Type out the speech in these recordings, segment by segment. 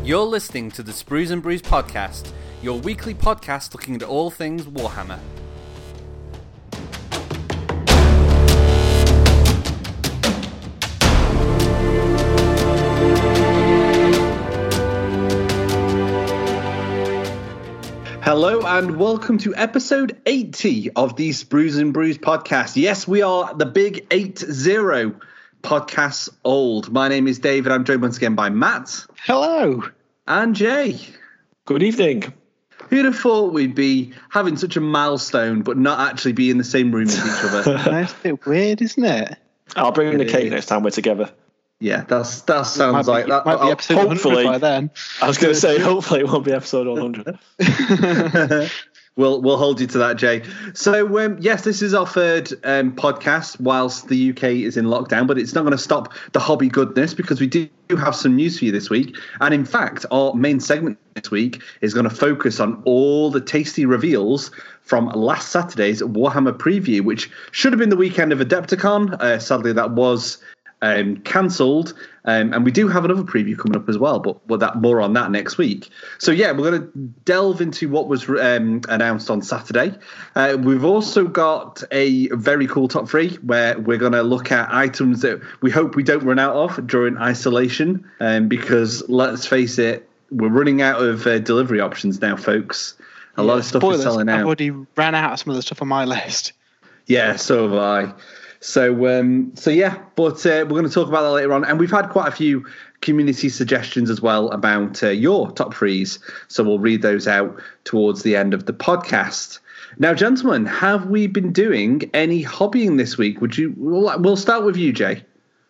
You're listening to the Sprues and Brews podcast, your weekly podcast looking at all things Warhammer. Hello and welcome to episode 80 of the Sprues and Brews podcast. Yes, we are the big 80 podcasts old. My name is David. I'm joined once again by Matt. Hello. And Jay. Good evening. Who'd have thought we'd be having such a milestone but not actually be in the same room as each other? That's a bit weird, isn't it? I'll bring in the cake next time we're together. Yeah, that sounds like that. Might be episode 100 by then. I was going to say, hopefully it won't be episode 100. We'll hold you to that, Jay. So, yes, this is our third podcast whilst the UK is in lockdown, but it's not going to stop the hobby goodness because we do have some news for you this week. And in fact, our main segment this week is going to focus on all the tasty reveals from last Saturday's Warhammer preview, which should have been the weekend of Adepticon. Sadly, that was cancelled, and we do have another preview coming up as well, but more on that next week. So yeah, we're going to delve into what was announced on Saturday. We've also got a very cool top three where we're going to look at items that we hope we don't run out of during isolation, because let's face it, we're running out of delivery options now, folks. A lot of stuff is selling out. I've already ran out of some of the stuff on my list. Yeah, so have I. So yeah, but we're going to talk about that later on. And we've had quite a few community suggestions as well about your top threes. So we'll read those out towards the end of the podcast. Now, gentlemen, have we been doing any hobbying this week? We'll start with you, Jay.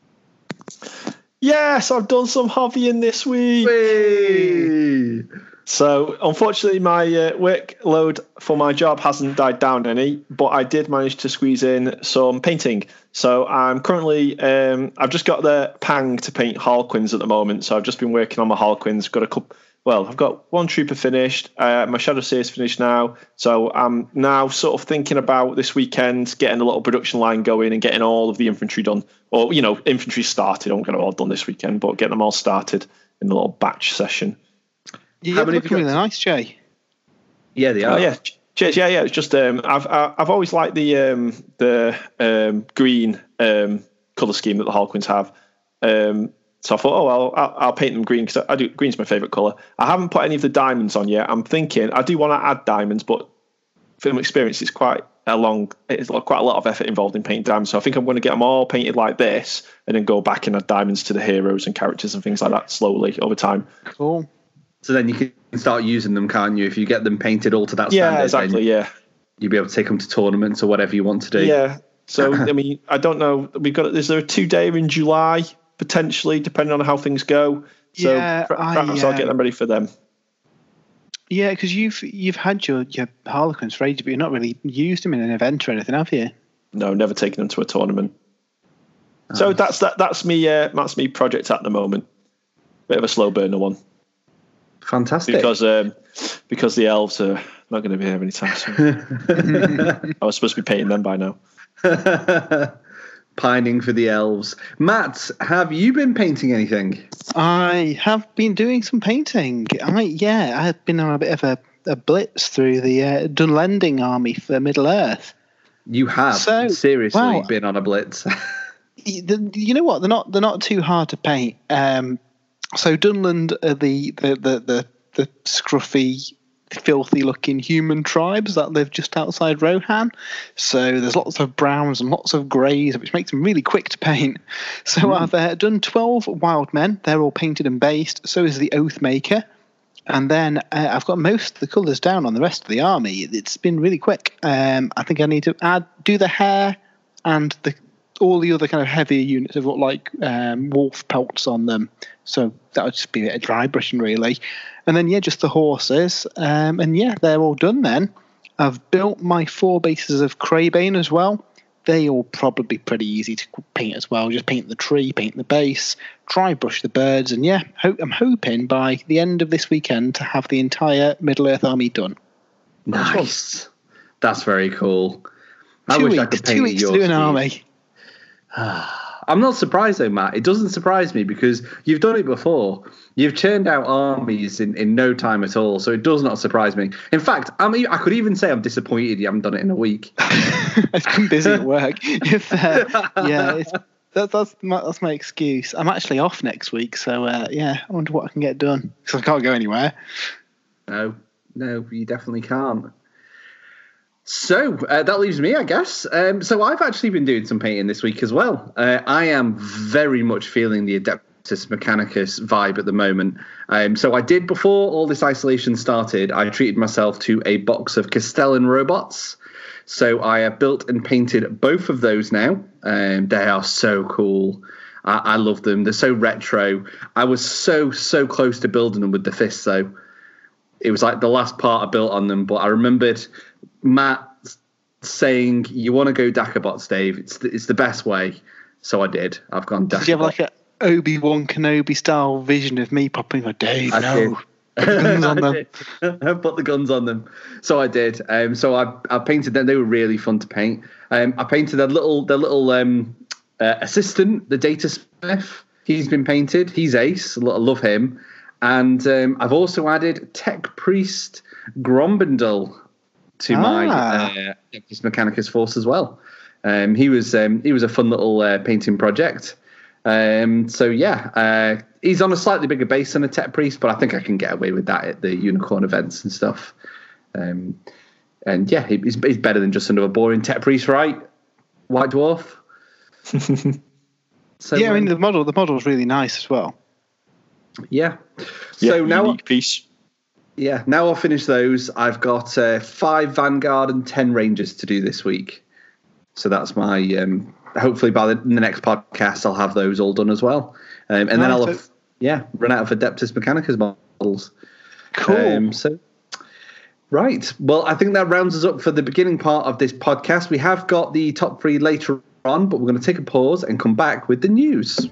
Yes, I've done some hobbying this week. Whee! So, unfortunately, my workload for my job hasn't died down any, but I did manage to squeeze in some painting. So I'm currently, I've just got the pang to paint Harlequins at the moment. So I've just been working on my Harlequins. I've got one trooper finished. My Shadow Seer's finished now. So I'm now sort of thinking about this weekend, getting a little production line going and getting all of the infantry done. Or, infantry started. I won't get it all done this weekend, but getting them all started in a little batch session. Yeah, they're looking really nice, Jay. Yeah, they are. Oh, yeah. Cheers. Yeah. It's just I've always liked the green colour scheme that the Harlequins have. So I thought, I'll paint them green because green's my favourite colour. I haven't put any of the diamonds on yet. I'm thinking I do want to add diamonds, but from experience, it's quite a lot of effort involved in painting diamonds. So I think I'm going to get them all painted like this, and then go back and add diamonds to the heroes and characters and things like that slowly over time. Cool. So then you can start using them, can't you? If you get them painted all to that standard. Yeah, exactly, yeah. You'll be able to take them to tournaments or whatever you want to do. Yeah. So, I don't know. Is there a 2-day in July, potentially, depending on how things go? So perhaps I'll get them ready for them. Yeah, because you've had your Harlequins for ages, but you've not really used them in an event or anything, have you? No, never taken them to a tournament. So that's me project at the moment. Bit of a slow burner one. Fantastic. Because the elves are not going to be here anytime soon. I was supposed to be painting them by now. Pining for the elves. Matt, have you been painting anything? I have been doing some painting. I have been on a bit of a blitz through the Dunlending army for Middle Earth. You have seriously been on a blitz. You know what? They're not too hard to paint. So Dunland are the scruffy, filthy-looking human tribes that live just outside Rohan. So there's lots of browns and lots of greys, which makes them really quick to paint. So I've done 12 wild men. They're all painted and based. So is the Oathmaker. And then I've got most of the colours down on the rest of the army. It's been really quick. I think I need to do the hair and all the other kind of heavier units have got like wolf pelts on them. So that would just be a bit of dry brushing, really. And then, just the horses. And they're all done then. I've built my 4 bases of Crabane as well. They all probably be pretty easy to paint as well. Just paint the tree, paint the base, dry brush the birds. And I'm hoping by the end of this weekend to have the entire Middle Earth army done. Nice. That's very cool. I wish I could paint 2 weeks to do an army. I'm not surprised though, Matt. It doesn't surprise me because you've done it before. You've churned out armies in no time at all, so it does not surprise me. In fact, I could even say I'm disappointed you haven't done it in a week. I've been busy at work. That's my excuse. I'm actually off next week, so I wonder what I can get done because I can't go anywhere. No, you definitely can't. So that leaves me, I guess. So I've actually been doing some painting this week as well. I am very much feeling the Adeptus Mechanicus vibe at the moment. So I did, before all this isolation started, I treated myself to a box of Castellan robots. So I have built and painted both of those now. They are so cool. I love them. They're so retro. I was so close to building them with the fists, though. It was like the last part I built on them, but I remembered Matt saying, "You want to go Dakabots, Dave? It's the best way." So I did. I've gone Dakabot. Did you have like a Obi-Wan Kenobi style vision of me popping a Dave? No. Put the guns on them. I put the guns on them. So I did. So I painted them. They were really fun to paint. I painted their little assistant, the Data Smith. He's been painted. He's ace. I love him. And I've also added Tech Priest Grombendel to my Adeptus Mechanicus force as well. He was a fun little painting project. He's on a slightly bigger base than a Tech Priest, but I think I can get away with that at the Unicorn events and stuff. He's better than just another boring Tech Priest, right? White Dwarf. The model's really nice as well. Yeah. So now, unique piece. Yeah, now I'll finish those. I've got 5 Vanguard and 10 Rangers to do this week. So that's my. Hopefully by the next podcast, I'll have those all done as well, and then I'll run out of Adeptus Mechanicus models. Cool. Right. Well, I think that rounds us up for the beginning part of this podcast. We have got the top 3 later on, but we're going to take a pause and come back with the news.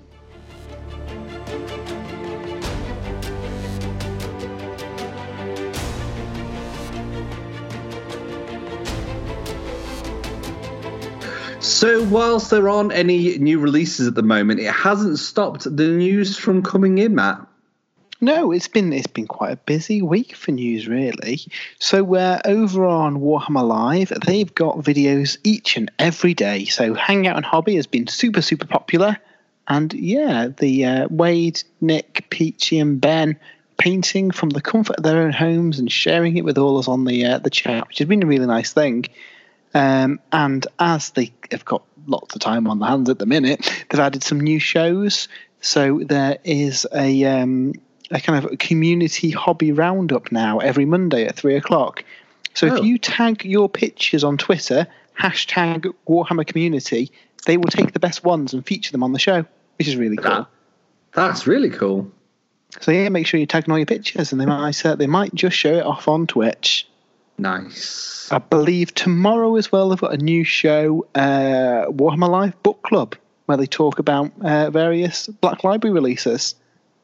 So whilst there aren't any new releases at the moment, it hasn't stopped the news from coming in, Matt. No, it's been quite a busy week for news, really. So over on Warhammer Live, they've got videos each and every day. So Hangout and Hobby has been super, super popular. And the Wade, Nick, Peachy and Ben painting from the comfort of their own homes and sharing it with all us on the chat, which has been a really nice thing. And as they have got lots of time on their hands at the minute, they've added some new shows. So there is a kind of community hobby roundup now every Monday at 3:00. So if you tag your pictures on Twitter, #Warhammer Community, they will take the best ones and feature them on the show, which is really cool. That's really cool. So make sure you tag all your pictures, and they might just show it off on Twitch. Nice. I believe tomorrow as well, they've got a new show, Warhammer Live Book Club, where they talk about various Black Library releases.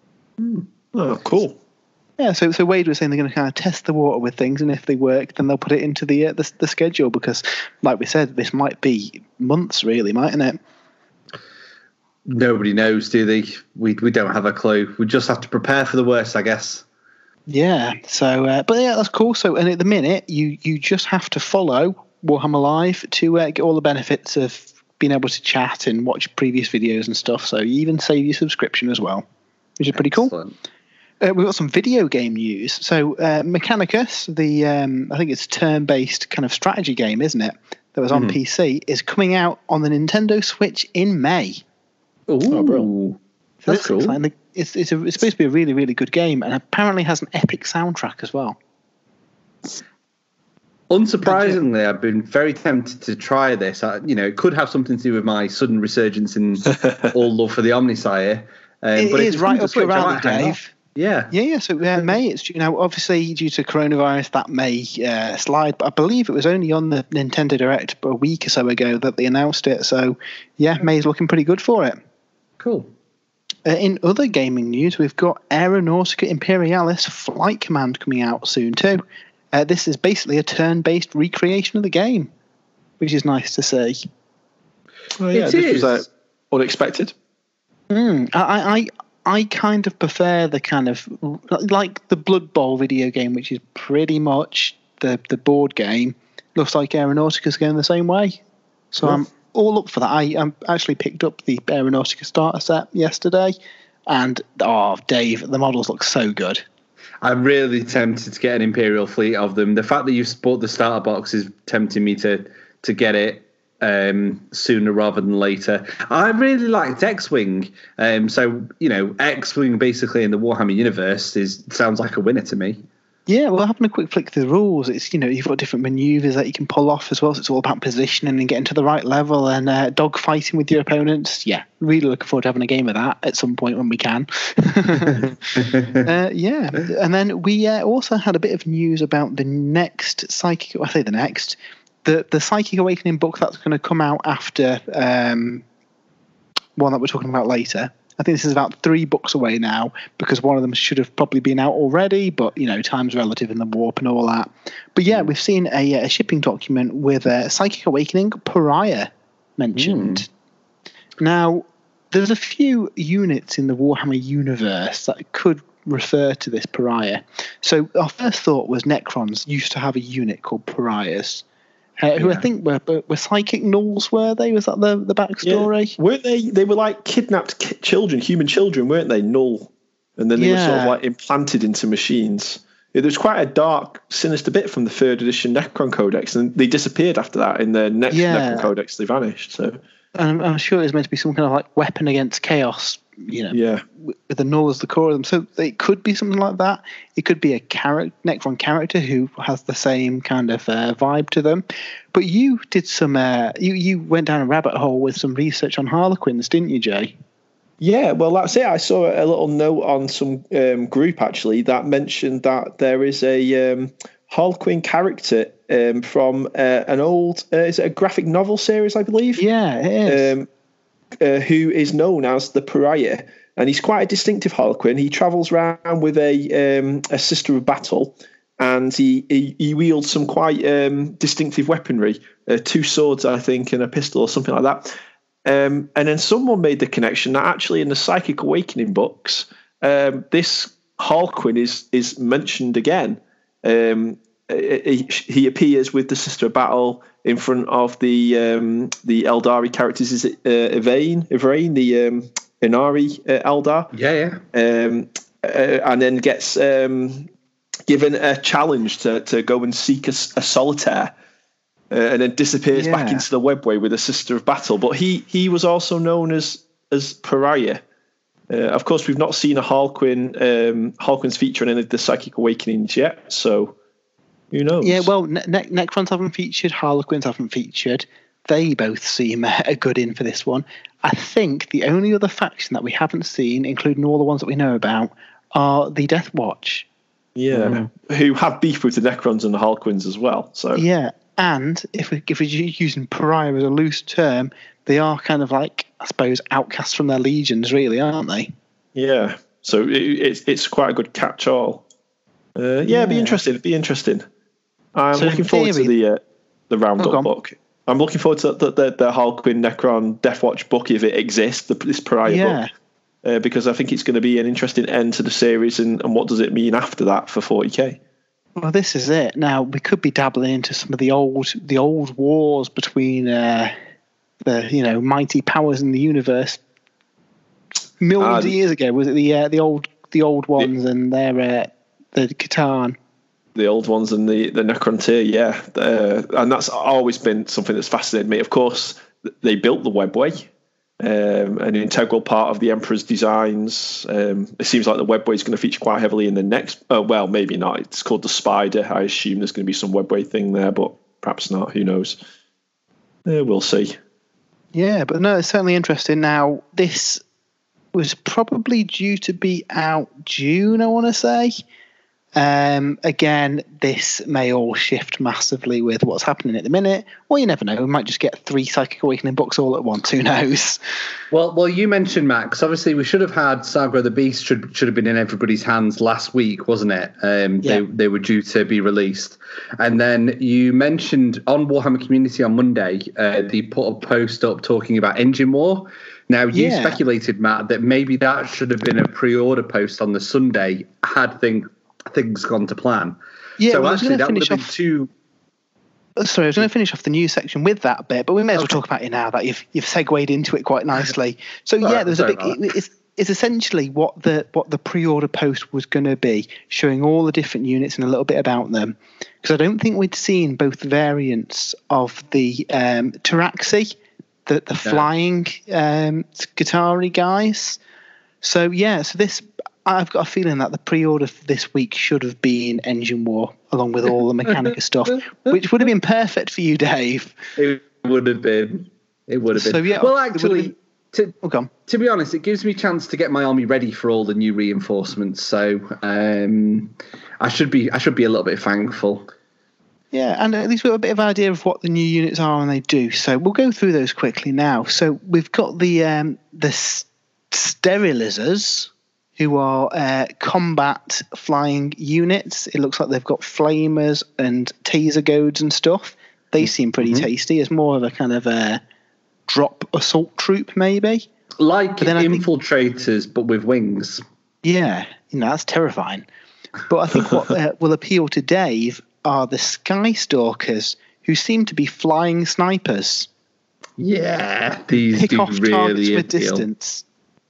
Oh, cool. Yeah, so Wade was saying they're going to kind of test the water with things, and if they work, then they'll put it into the schedule, because, like we said, this might be months, really, mightn't it? Nobody knows, do they? We don't have a clue. We just have to prepare for the worst, I guess. Yeah, so, that's cool. So, and at the minute, you just have to follow Warhammer Live to get all the benefits of being able to chat and watch previous videos and stuff. So you even save your subscription as well, which is pretty cool. We've got some video game news. So Mechanicus, I think it's turn-based kind of strategy game, isn't it? That was on PC, is coming out on the Nintendo Switch in May. Ooh, bro. That's cool. Like, it's supposed to be a really, really good game, and apparently has an epic soundtrack as well. Unsurprisingly, I've been very tempted to try this. It could have something to do with my sudden resurgence in all love for the Omnisire. It is right up your alley, Dave. Yeah. So May, it's obviously due to coronavirus that may slide, but I believe it was only on the Nintendo Direct a week or so ago that they announced it. So May's looking pretty good for it. Cool. In other gaming news, we've got Aeronautica Imperialis Flight Command coming out soon too. This is basically a turn-based recreation of the game, which is nice to see. Oh, yeah, this was unexpected. I kind of prefer the kind of like the Blood Bowl video game, which is pretty much the board game. Looks like Aeronautica's going the same way. So I'm all up for that. I actually picked up the Aeronautica starter set yesterday, and Dave, the models look so good. I'm really tempted to get an Imperial fleet of them. The fact that you've bought the starter box is tempting me to get it sooner rather than later. I really liked X-Wing. So, X-Wing basically in the Warhammer universe sounds like a winner to me. Yeah, well, having a quick flick through the rules, it's, you've got different maneuvers that you can pull off as well. So it's all about positioning and getting to the right level and dogfighting with your opponents. Yeah, really looking forward to having a game of that at some point when we can. Yeah, and then we also had a bit of news about the next Psychic. I say the next, the Psychic Awakening book that's going to come out after one that we're talking about later. I think this is about 3 books away now because one of them should have probably been out already, but, time's relative in the warp and all that. But yeah, we've seen a shipping document with Psychic Awakening Pariah mentioned. Now, there's a few units in the Warhammer universe that could refer to this Pariah. So our first thought was Necrons used to have a unit called Pariahs. Who I think were psychic nulls, were they? Was that the backstory? Yeah. Weren't they? They were like kidnapped children, human children, weren't they? Null. And then they were sort of like implanted into machines. There was quite a dark, sinister bit from the 3rd edition Necron Codex, and they disappeared after that. In the next Necron Codex, they vanished. So, and I'm sure it was meant to be some kind of like weapon against chaos. With the null as the core of them. So it could be something like that. It could be a Necron character who has the same kind of vibe to them. But you did some, you went down a rabbit hole with some research on Harlequins, didn't you, Jay? Yeah, well, that's it. I saw a little note on some group, actually, that mentioned that there is a Harlequin character from an old, is it a graphic novel series, I believe? Yeah, it is. Who is known as the Pariah, and he's quite a distinctive Harlequin. He travels around with a Sister of Battle, and he wields some quite distinctive weaponry, 2 swords, I think, and a pistol or something like that. And then someone made the connection that actually in the Psychic Awakening books, this Harlequin is mentioned again. He appears with the Sister of Battle in front of the Eldari characters. Is it Yvain, the Inari Eldar? Yeah. And then gets given a challenge to go and seek a solitaire, and then disappears back into the webway with a Sister of Battle. But he was also known as Pariah. Of course, we've not seen a Harlequin's feature in any of the Psychic Awakenings yet, so who knows? Yeah, well, Necrons haven't featured, Harlequins haven't featured. They both seem a good in for this one. I think the only other faction that we haven't seen, including all the ones that we know about, are the Death Watch. Yeah, who have beef with the Necrons and the Harlequins as well. So yeah, and if we're using Pariah as a loose term, they are kind of like, I suppose, outcasts from their legions, really, aren't they? Yeah, so it's quite a good catch-all. It'd be interesting. I'm looking forward to the roundup book. I'm looking forward to the Harlequin Necron Death Watch book, if it exists, this Pariah book, because I think it's going to be an interesting end to the series, and what does it mean after that for 40k? Well, this is it. Now we could be dabbling into some of the old wars between the mighty powers in the universe. Millions of years ago, was it the old ones and their the Catan? The old ones and the Necrontyr, and that's always been something that's fascinated me. Of course, they built the webway, an integral part of the Emperor's designs. It seems like the webway is going to feature quite heavily in the next. Well, maybe not. It's called the Spider. I assume there's going to be some webway thing there, but perhaps not. Who knows? We'll see. Yeah, but no, it's certainly interesting. Now, this was probably due to be out June, I want to say. Again, this may all shift massively with what's happening at the minute, or you never know. We might just get 3 Psychic Awakening books all at once. Who knows? Well, you mentioned, Max. Obviously, we should have had Saga of the Beast. Should have been in everybody's hands last week, wasn't it? They were due to be released, and then you mentioned on Warhammer Community on Monday, they put a post up talking about Engine War. Now, you speculated, Matt, that maybe that should have been a pre-order post on the Sunday had things gone to plan. Yeah, so well, actually, that would have been two... Sorry, I was going to finish off the news section with that bit, but we may as well talk about it now that you've segued into it quite nicely. So there's a big... It's essentially what the pre-order post was going to be, showing all the different units and a little bit about them. Because I don't think we'd seen both variants of the Taraxi, the flying Skitarii guys. So this I've got a feeling that the pre-order for this week should have been Engine War, along with all the Mechanica stuff, which would have been perfect for you, Dave. It would have been. So, yeah, well, actually, to be honest, it gives me a chance to get my army ready for all the new reinforcements. So I should be a little bit thankful. Yeah, and at least we've got a bit of an idea of what the new units are and they do. So we'll go through those quickly now. So we've got the Sterilizers, who are combat flying units. It looks like they've got flamers and taser goads and stuff. They seem pretty tasty. It's more of a kind of a drop assault troop, maybe. Like infiltrators, but with wings. Yeah, that's terrifying. But I think what will appeal to Dave are the Skystalkers, who seem to be flying snipers. Yeah, these pick off really targets with appeal. Distance.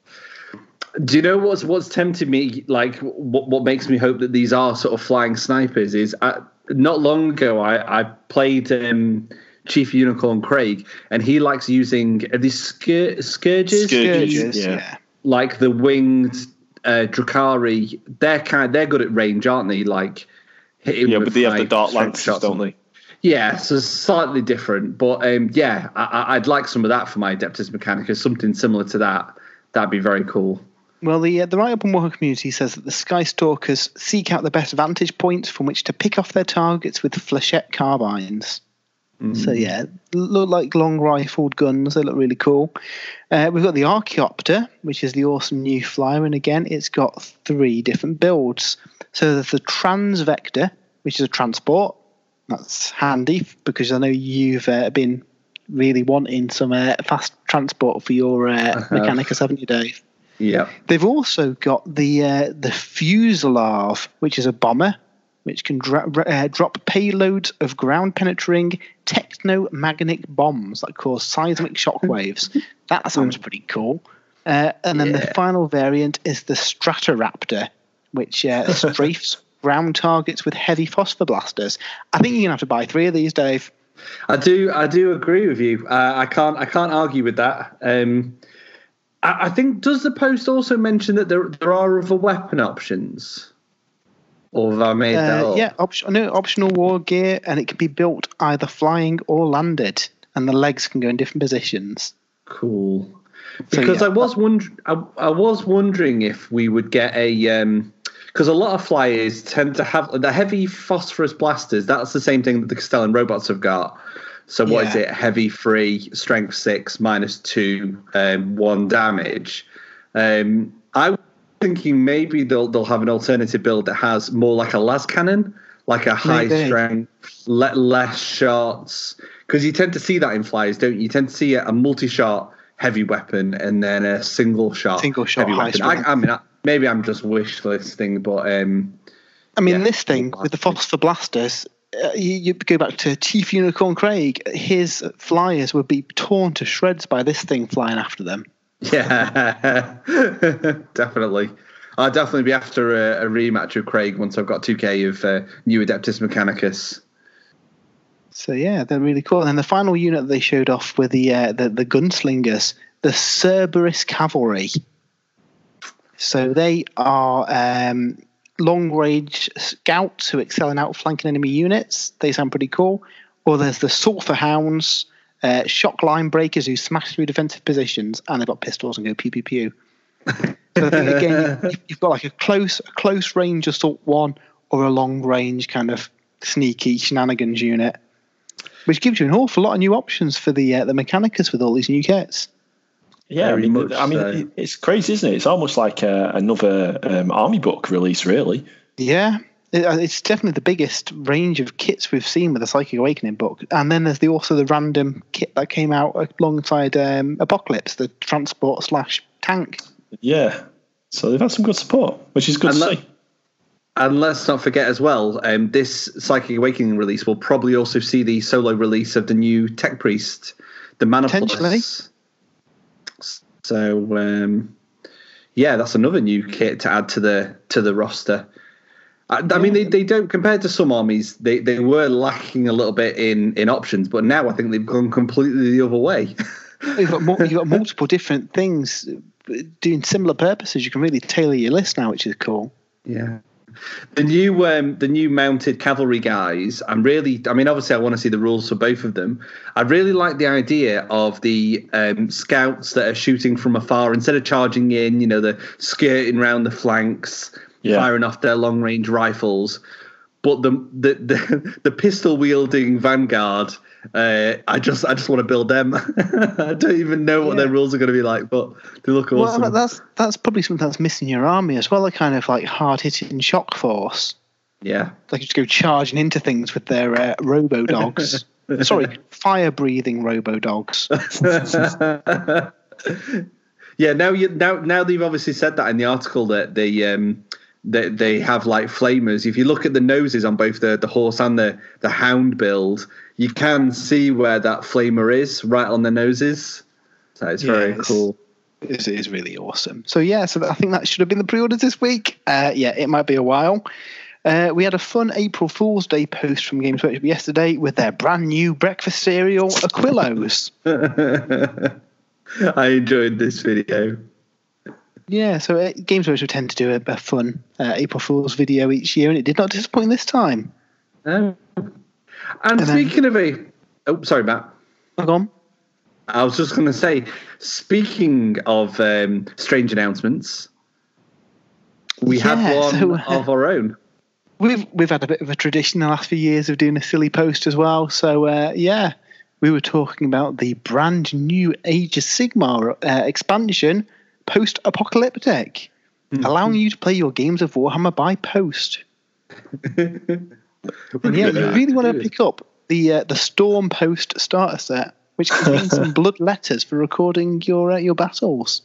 Do you know what's tempted me? Like, what makes me hope that these are sort of flying snipers is not long ago I played Chief Unicorn Craig, and he likes using these scourges. Scourges, yeah. Like the winged Drukhari. They're good at range, aren't they? Like hitting but they have the dart lances, don't they? Yeah, so slightly different, but I'd like some of that for my Adeptus Mechanicus, something similar to that. That'd be very cool. Well, the write-up on Warhammer Community says that the Skystalkers seek out the best vantage points from which to pick off their targets with flechette carbines. So look like long rifled guns. They look really cool. We've got the Archaeopter, which is the awesome new flyer, and again, it's got 3 different builds. So there's the Transvector, which is a transport. That's handy because I know you've been really wanting some fast transport for your Mechanicus, haven't you, Dave? Yeah. They've also got the Fuselage, which is a bomber, which can drop payloads of ground-penetrating technomagnetic bombs that cause seismic shockwaves. That sounds pretty cool. And then the final variant is the Stratoraptor, which strafes ground targets with heavy phosphor blasters. I think you're gonna have to buy 3 of these, Dave. I do agree with you. I can't argue with that. I think, does the post also mention that there are other weapon options? Or have I made that up? Yeah, optional war gear, and it can be built either flying or landed, and the legs can go in different positions. Cool. Because I was wondering if we would get a because a lot of flyers tend to have the heavy phosphorus blasters. That's the same thing that the Castellan robots have got. So what is it? Heavy 3, strength 6, -2, 1 damage. I was thinking maybe they'll have an alternative build that has more like a las cannon, like a high strength, less shots. Because you tend to see that in flyers, don't you? You tend to see a multi-shot heavy weapon and then a single shot heavy weapon. I mean, maybe I'm just wish listing, but this thing with the phosphor blasters. You go back to Chief Unicorn Craig, his flyers would be torn to shreds by this thing flying after them. Yeah, definitely. I'll definitely be after a rematch with Craig once I've got 2K of new Adeptus Mechanicus. So yeah, they're really cool. And the final unit that they showed off were the gunslingers, the Cerberus Cavalry. So they are long-range scouts who excel in outflanking enemy units. They sound pretty cool. Or there's the Sulphur Hounds, shock line breakers who smash through defensive positions, and they've got pistols and go pew pew pew. So I think again, you've got like a close range assault one, or a long range kind of sneaky shenanigans unit, which gives you an awful lot of new options for the Mechanicus with all these new kits. Yeah, it's crazy, isn't it? It's almost like another army book release, really. Yeah, It's definitely the biggest range of kits we've seen with the Psychic Awakening book. And then there's also the random kit that came out alongside Apocalypse, the transport/tank. Yeah. So they've had some good support, which is good to see. And let's not forget as well, this Psychic Awakening release will probably also see the solo release of the new Tech Priest, the Manipulus. So, yeah, that's another new kit to add to the roster. I mean, they don't, compared to some armies, they were lacking a little bit in options, but now I think they've gone completely the other way. You've got multiple different things doing similar purposes. You can really tailor your list now, which is cool. Yeah. The new mounted cavalry guys, obviously I want to see the rules for both of them. I really like the idea of the scouts that are shooting from afar instead of charging in, they're skirting around the flanks, firing off their long range rifles. But the pistol wielding vanguard, I just want to build them. I don't even know what their rules are going to be like, but they look awesome. Well, that's probably something that's missing in your army as well. A kind of like hard hitting shock force. Yeah, they just go charging into things with their robo dogs. Sorry, fire breathing robo dogs. Yeah, now they've obviously said that in the article that they have like flamers. If you look at the noses on both the horse and the hound build, you can see where that flamer is right on the noses. So it's very cool. It is really awesome. So I think that should have been the pre-orders this week. It might be a while. We had a fun April Fool's Day post from Games Workshop yesterday with their brand new breakfast cereal, Aquillos. I enjoyed this video. Yeah, so Games Workshop tend to do a fun April Fool's video each year, and it did not disappoint this time. Oh. And speaking of sorry, Matt. Go on. I was just going to say, speaking of strange announcements, we had one of our own. We've had a bit of a tradition in the last few years of doing a silly post as well. So we were talking about the brand new Age of Sigmar expansion, Post-Apocalyptic, allowing you to play your games of Warhammer by post. And you really want to pick up the Storm Post starter set, which contains some blood letters for recording your battles.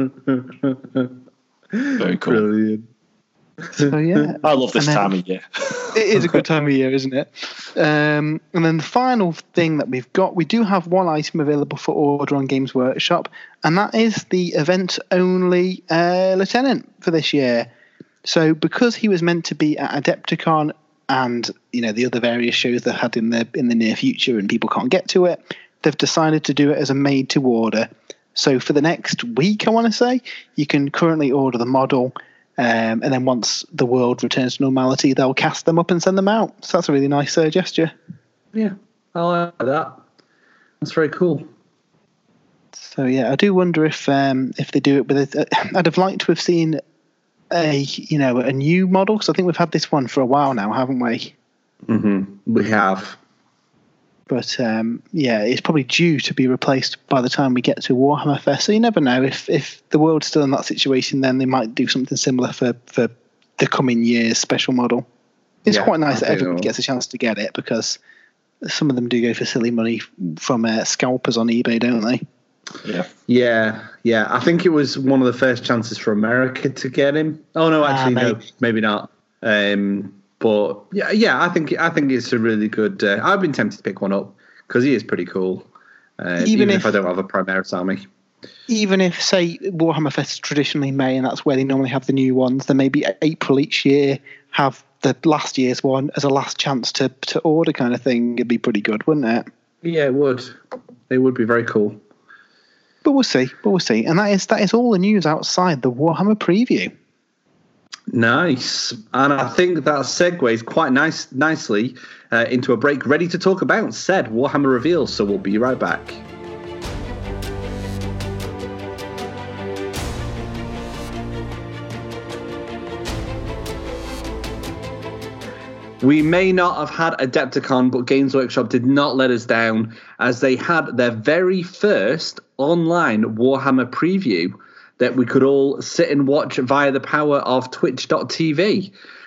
Very cool. Brilliant. So I love this time of year. It is a good time of year, isn't it? And then the final thing that we've got, we do have one item available for order on Games Workshop, and that is the event-only Lieutenant for this year. So because he was meant to be at Adepticon and the other various shows they had in the near future and people can't get to it, they've decided to do it as a made-to-order. So for the next week, I want to say, you can currently order the model. And then once the world returns to normality, they'll cast them up and send them out. So that's a really nice gesture. Yeah, I like that. That's very cool. So I do wonder if they do it with it. I'd have liked to have seen a new model, because I think we've had this one for a while now, haven't we? Mm-hmm. We have. But it's probably due to be replaced by the time we get to Warhammer Fest. So you never know. If the world's still in that situation, then they might do something similar for the coming year's special model. It's quite nice that everyone gets a chance to get it, because some of them do go for silly money from scalpers on eBay, don't they? Yeah. I think it was one of the first chances for America to get him. Oh no, actually no, maybe not. But I think it's a really good. I've been tempted to pick one up because he is pretty cool. Even if I don't have a Primaris army. Even if, say, Warhammer Fest is traditionally May, and that's where they normally have the new ones, then maybe April each year have the last year's one as a last chance to order kind of thing. It'd be pretty good, wouldn't it? Yeah, it would. It would be very cool. But we'll see. And that is all the news outside the Warhammer preview. Nice. And I think that segues quite nicely into a break, ready to talk about said Warhammer reveals. So we'll be right back. We may not have had Adepticon, but Games Workshop did not let us down, as they had their very first online Warhammer preview that we could all sit and watch via the power of Twitch.tv.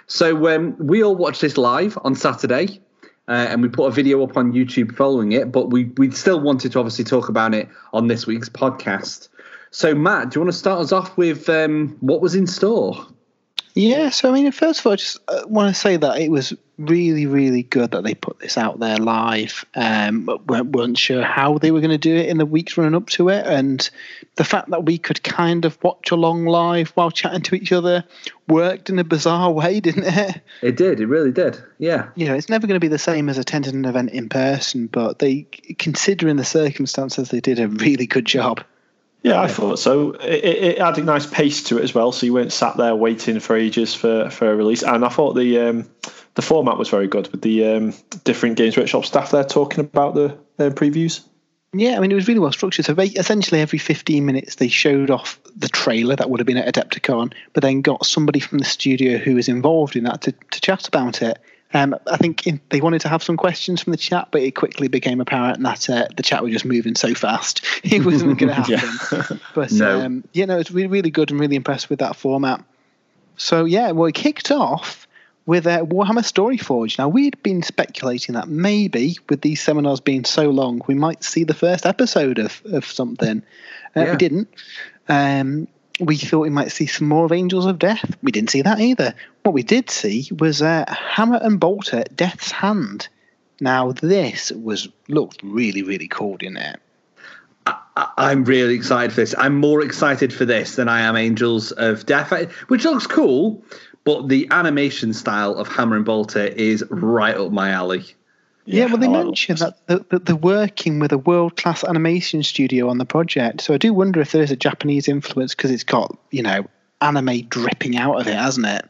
So we all watched this live on Saturday, and we put a video up on YouTube following it, but we still wanted to obviously talk about it on this week's podcast. So, Matt, do you want to start us off with what was in store? Yeah, so I mean, first of all, I just want to say that it was really, really good that they put this out there live. Weren't sure how they were going to do it in the weeks running up to it, and the fact that we could kind of watch along live while chatting to each other worked in a bizarre way, didn't it? It did. It really did. Yeah. You know, it's never going to be the same as attending an event in person, but considering the circumstances, they did a really good job. Yeah, I thought so. It had a nice pace to it as well, so you weren't sat there waiting for ages for a release. And I thought the format was very good with the different Games Workshop staff there talking about the previews. Yeah, I mean, it was really well structured. So essentially every 15 minutes they showed off the trailer that would have been at Adepticon, but then got somebody from the studio who was involved in that to chat about it. I think they wanted to have some questions from the chat, but it quickly became apparent that the chat was just moving so fast it wasn't going to happen. But no. It's really, really good and really impressed with that format. So yeah, well, it kicked off with Warhammer Storyforge. Now, we'd been speculating that maybe with these seminars being so long, we might see the first episode of something. We didn't. We thought we might see some more of Angels of Death. We didn't see that either. What we did see was Hammer and Bolter, Death's Hand. Now, this looked really, really cool, didn't it? I'm really excited for this. I'm more excited for this than I am Angels of Death, which looks cool, but the animation style of Hammer and Bolter is right up my alley. Yeah, well, they mentioned that they're working with a world-class animation studio on the project. So I do wonder if there is a Japanese influence because it's got, anime dripping out of it, hasn't it?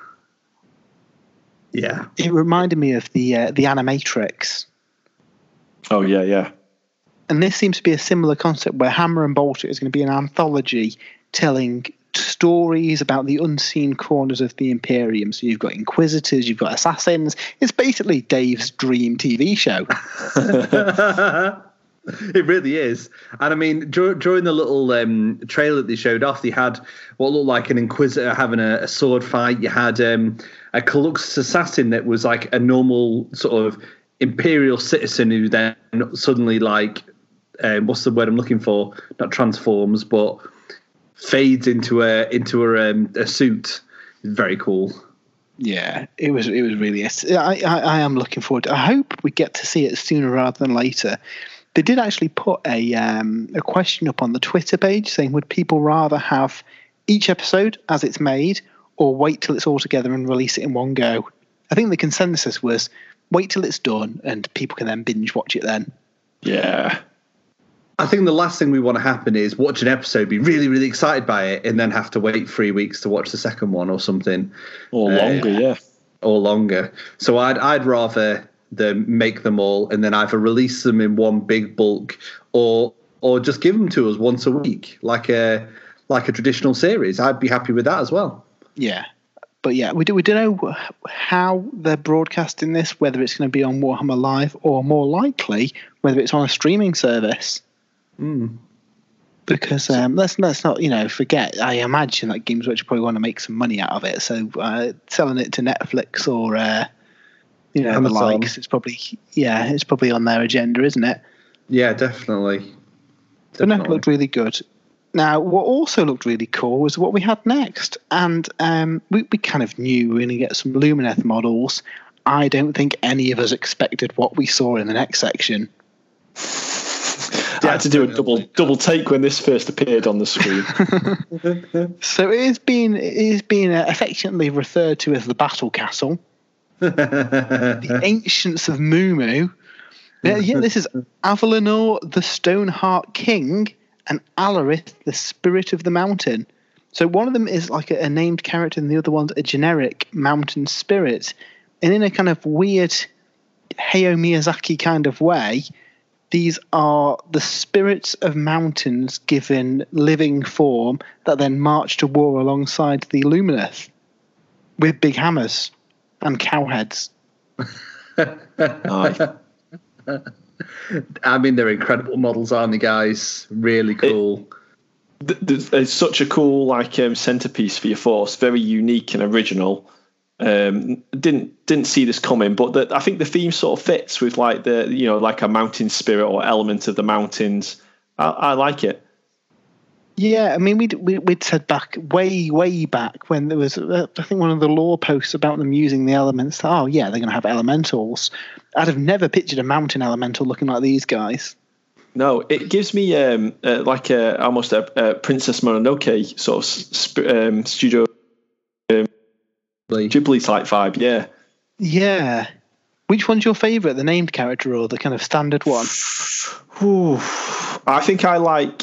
Yeah. It reminded me of the Animatrix. Oh, yeah. And this seems to be a similar concept where Hammer and Bolter is going to be an anthology telling stories about the unseen corners of the Imperium. So you've got Inquisitors, you've got Assassins. It's basically Dave's dream TV show. It really is. And I mean, during the little trailer that they showed off, they had what looked like an Inquisitor having a sword fight. You had a Caluxus assassin that was like a normal sort of Imperial citizen who then suddenly what's the word I'm looking for? Not transforms, but fades into a suit. Very cool. Yeah, it was really. I am looking forward to it. I hope we get to see it sooner rather than later. They did actually put a question up on the Twitter page saying, would people rather have each episode as it's made or wait till it's all together and release it in one go? I think the consensus was wait till it's done and people can then binge watch it then. Yeah. I think the last thing we want to happen is watch an episode, be really, really excited by it, and then have to wait 3 weeks to watch the second one or something. Or longer, yeah. Or longer. So I'd rather make them all and then either release them in one big bulk or just give them to us once a week, like a traditional series. I'd be happy with that as well. Yeah. But yeah, we don't know how they're broadcasting this, whether it's going to be on Warhammer Live or more likely whether it's on a streaming service. Because let's not forget. I imagine that Games Workshop probably want to make some money out of it, so selling it to Netflix or the likes, it's probably on their agenda, isn't it? Yeah, definitely. But no, it looked really good. Now, what also looked really cool was what we had next, and we kind of knew we were going to get some Lumineth models. I don't think any of us expected what we saw in the next section. I had to do a double take when this first appeared on the screen. So it is being affectionately referred to as the Battle Castle, the Ancients of Mumu. This is Avalenor, the Stoneheart King, and Alarith, the Spirit of the Mountain. So one of them is like a named character, and the other one's a generic mountain spirit. And in a kind of weird Hayao Miyazaki kind of way, these are the spirits of mountains given living form that then march to war alongside the Lumineth with big hammers and cow heads. I mean, they're incredible models, aren't they, guys? Really cool. It's such a cool centerpiece for your force, very unique and original. Didn't see this coming, but I think the theme sort of fits with like like a mountain spirit or element of the mountains. I like it. Yeah, I mean, we'd said way back when there was, I think, one of the lore posts about them using the elements. Oh yeah, they're going to have elementals. I'd have never pictured a mountain elemental looking like these guys. No, it gives me almost a Princess Mononoke sort of studio Ghibli type vibe. Yeah. Yeah. Which one's your favourite, the named character or the kind of standard one? I think I like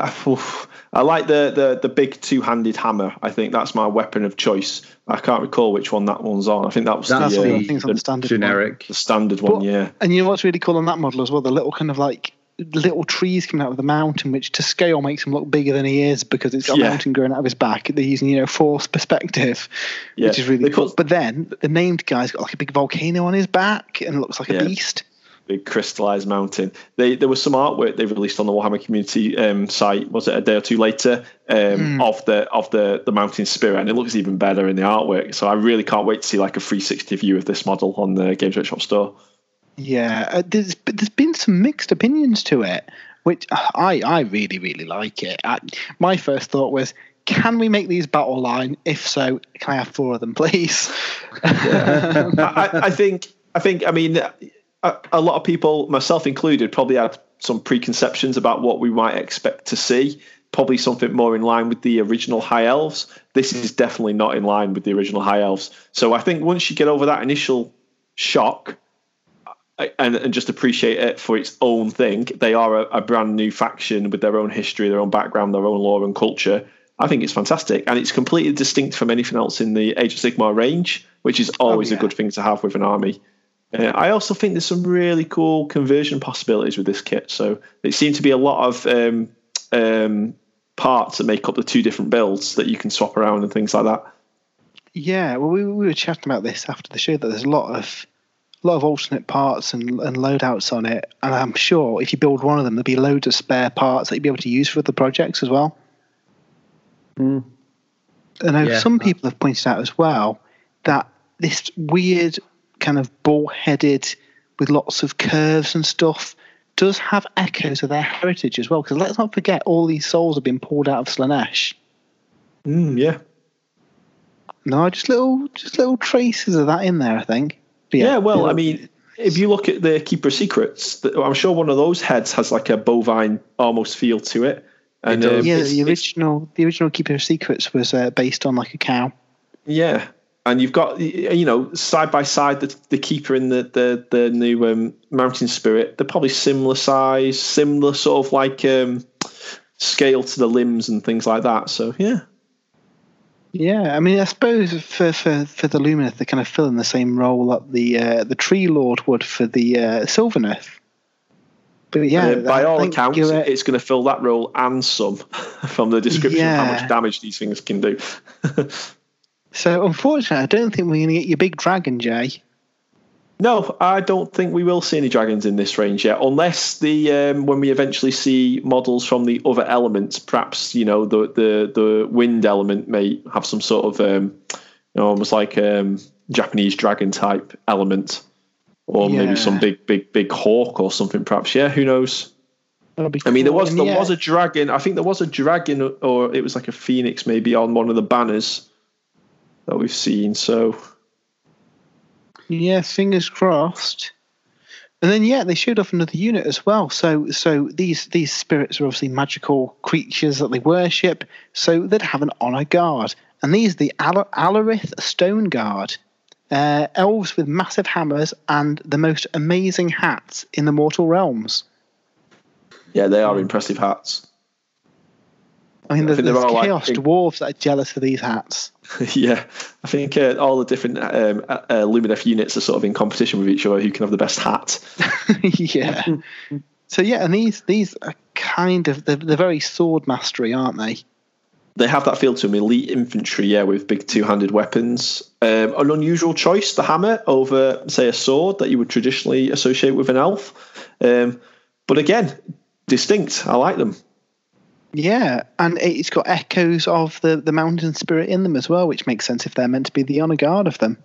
the big two-handed hammer. I think that's my weapon of choice. I can't recall which one that one's on. I think that's the standard generic, the standard one. Yeah. And you know what's really cool on that model as well? The little kind of like little trees coming out of the mountain, which to scale makes him look bigger than he is because it's got a mountain growing out of his back. They're using force perspective, which is really cool. But then the named guy's got like a big volcano on his back and looks like a beast. Big crystallized mountain. There was some artwork they released on the Warhammer community site. Was it a day or two later of the mountain spirit, and it looks even better in the artwork. So I really can't wait to see like a 360 view of this model on the Games Workshop store. Yeah, there's been some mixed opinions to it, which I really, really like it. My first thought was, can we make these battle line? If so, can I have 4 of them, please? I think. I mean, a lot of people, myself included, probably had some preconceptions about what we might expect to see. Probably something more in line with the original High Elves. This is definitely not in line with the original High Elves. So I think once you get over that initial shock and just appreciate it for its own thing, they are a brand new faction with their own history, their own background, their own lore and culture. I think it's fantastic. And it's completely distinct from anything else in the Age of Sigmar range, which is always a good thing to have with an army. I also think there's some really cool conversion possibilities with this kit. So it seemed to be a lot of parts that make up the 2 different builds that you can swap around and things like that. Yeah, well, we were chatting about this after the show, that there's a lot of alternate parts and loadouts on it, and I'm sure if you build one of them, there'll be loads of spare parts that you'll be able to use for other projects as well. I know some people have pointed out as well that this weird kind of ball-headed with lots of curves and stuff does have echoes of their heritage as well, because let's not forget all these souls have been pulled out of Slaanesh. Yeah. No, just little traces of that in there, I think. Yeah, well, I mean, if you look at the Keeper Secrets, I'm sure one of those heads has like a bovine almost feel to it. And the original Keeper Secrets was based on like a cow. Yeah, and you've got side by side the Keeper and the new Mountain Spirit. They're probably similar size, similar sort of like scale to the limbs and things like that. So yeah. Yeah, I mean, I suppose for the Lumineth, they're kind of filling the same role that the Tree Lord would for the Sylvaneth. But yeah, by all accounts, it's going to fill that role and some from the description of how much damage these things can do. So, unfortunately, I don't think we're going to get your big dragon, Jay. No, I don't think we will see any dragons in this range yet, unless when we eventually see models from the other elements, perhaps the wind element may have some sort of almost like Japanese dragon type element, or maybe some big hawk or something. Perhaps, who knows? Cool. I mean, there was a dragon. I think there was a dragon, or it was like a phoenix, maybe on one of the banners that we've seen. So. Yeah, fingers crossed. And then they showed off another unit as well. So these spirits are obviously magical creatures that they worship. So they'd have an honor guard, and these are the Alarith Stone Guard, elves with massive hammers and the most amazing hats in the mortal realms. Yeah, they are impressive hats. I mean, there's chaos dwarves that are jealous of these hats. Yeah, I think all the different Lumineth units are sort of in competition with each other who can have the best hat. Yeah. So and these are kind of they're very sword mastery, aren't they? They have that feel to them, elite infantry, with big two-handed weapons. An unusual choice, the hammer over, say, a sword that you would traditionally associate with an elf. But again, distinct. I like them. Yeah, and it's got echoes of the mountain spirit in them as well, which makes sense if they're meant to be the honor guard of them.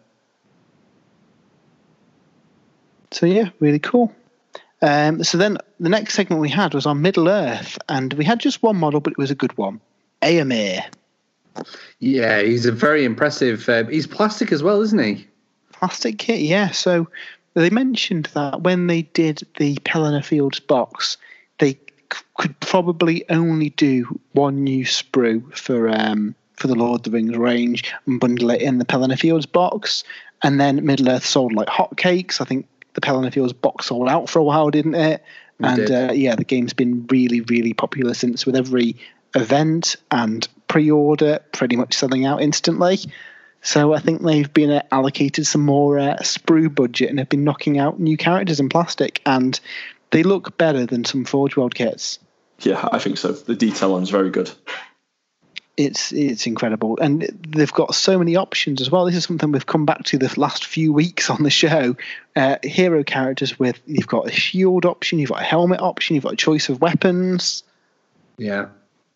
So yeah, really cool. So then the next segment we had was on Middle Earth, and we had just one model, but it was a good one. Éomer. Yeah, he's a very impressive. He's plastic as well, isn't he? Plastic kit, yeah. So they mentioned that when they did the Pelennor Fields box, they could probably only do one new sprue for the Lord of the Rings range and bundle it in the Pelennor Fields box. And then Middle Earth sold like hotcakes. I think the Pelennor Fields box sold out for a while, didn't it? The game's been really, really popular since, with every event and pre-order pretty much selling out instantly. So I think they've been allocated some more sprue budget and have been knocking out new characters in plastic, and they look better than some Forge World kits. Yeah, I think so. The detail one's very good. It's incredible, and they've got so many options as well. This is something we've come back to the last few weeks on the show. Hero characters with, you've got a shield option, you've got a helmet option, you've got a choice of weapons. Yeah.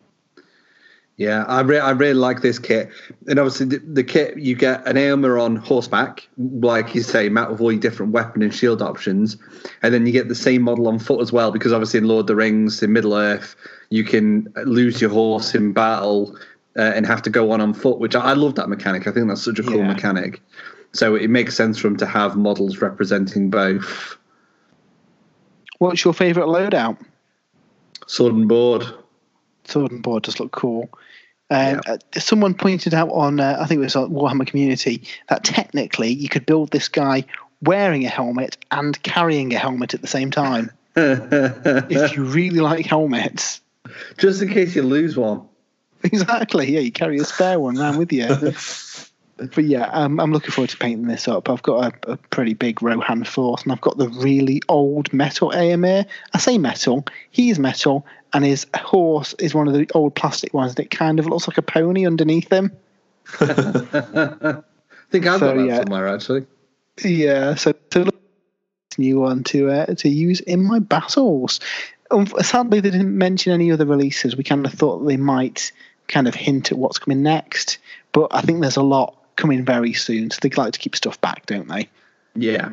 Yeah, I really like this kit. And obviously the kit, you get an Éomer on horseback, like you say, Matt, with all your different weapon and shield options. And then you get the same model on foot as well, because obviously in Lord of the Rings, in Middle-earth, you can lose your horse in battle and have to go on foot, which I love that mechanic. I think that's such a cool mechanic. So it makes sense for them to have models representing both. What's your favourite loadout? Sword and board. Sword and board does look cool. Someone pointed out on, I think it was on Warhammer Community, that technically you could build this guy wearing a helmet and carrying a helmet at the same time. If you really like helmets. Just in case you lose one. Exactly, yeah, you carry a spare one around with you. But yeah, I'm looking forward to painting this up. I've got a pretty big Rohan force, and I've got the really old metal Éomer. I say metal, he's metal, and his horse is one of the old plastic ones that kind of looks like a pony underneath him. I think I've got that somewhere, actually. Yeah, so look, new one to use in my battles. Sadly, they didn't mention any other releases. We kind of thought they might kind of hint at what's coming next, but I think there's a lot coming very soon, so they like to keep stuff back, don't they? Yeah.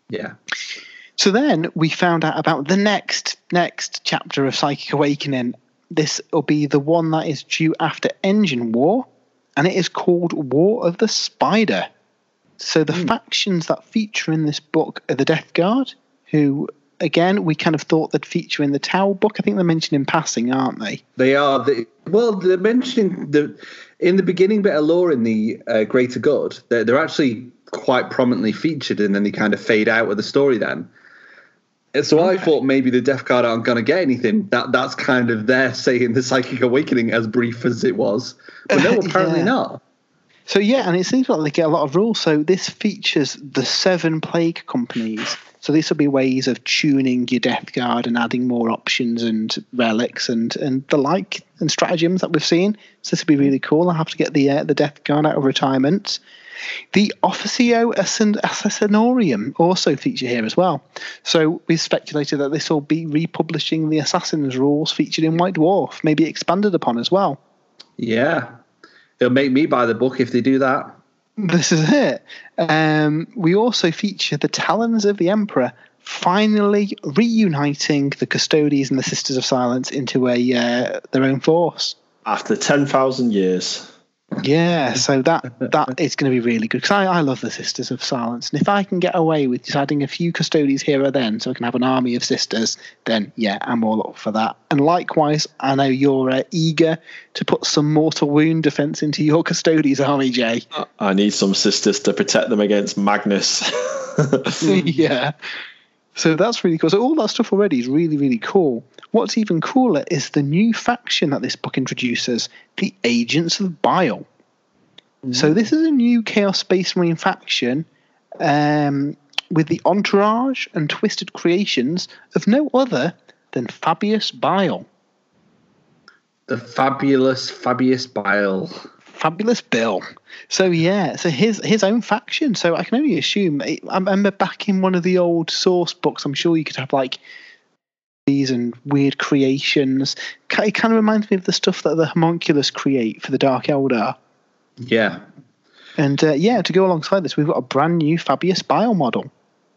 So then we found out about the next chapter of Psychic Awakening. This will be the one that is due after Engine War, and it is called War of the Spider. So the factions that feature in this book are the Death Guard, who, again, we kind of thought they'd feature in the Tau book. I think they're mentioned in passing, aren't they? They are. They're mentioning in the beginning bit of lore in the Greater Good. They're actually quite prominently featured, and then they kind of fade out with the story then. So I thought maybe the Death Guard aren't going to get anything. That's kind of their say in the Psychic Awakening, as brief as it was. But no, apparently not. So yeah, and it seems like they get a lot of rules. So this features the 7 plague companies. So this will be ways of tuning your Death Guard and adding more options and relics and the like and stratagems that we've seen. So this will be really cool. I'll have to get the Death Guard out of retirement. The Officio Assassinorium also feature here as well. So we speculated that this will be republishing the Assassin's rules featured in White Dwarf, maybe expanded upon as well. Yeah. It'll make me buy the book if they do that. This is it. We also feature the Talons of the Emperor finally reuniting the Custodies and the Sisters of Silence into their own force. After 10,000 years. Yeah, so that is going to be really good, because I love the Sisters of Silence, and if I can get away with just adding a few Custodies here or then so I can have an army of sisters, then yeah, I'm all up for that. And likewise, I know you're eager to put some mortal wound defense into your Custodies army, Jay. I need some sisters to protect them against Magnus. Yeah. So that's really cool. So all that stuff already is really, really cool. What's even cooler is the new faction that this book introduces, the Agents of Bile. So this is a new Chaos Space Marine faction with the entourage and twisted creations of no other than Fabius Bile. The fabulous Fabius Bile. Fabulous Bill. So yeah, so his own faction. So I can only assume. I remember back in one of the old source books, I'm sure you could have like and weird creations. It kind of reminds me of the stuff that the Homunculus create for the Dark Eldar. Yeah. And to go alongside this, we've got a brand new Fabius Bile model.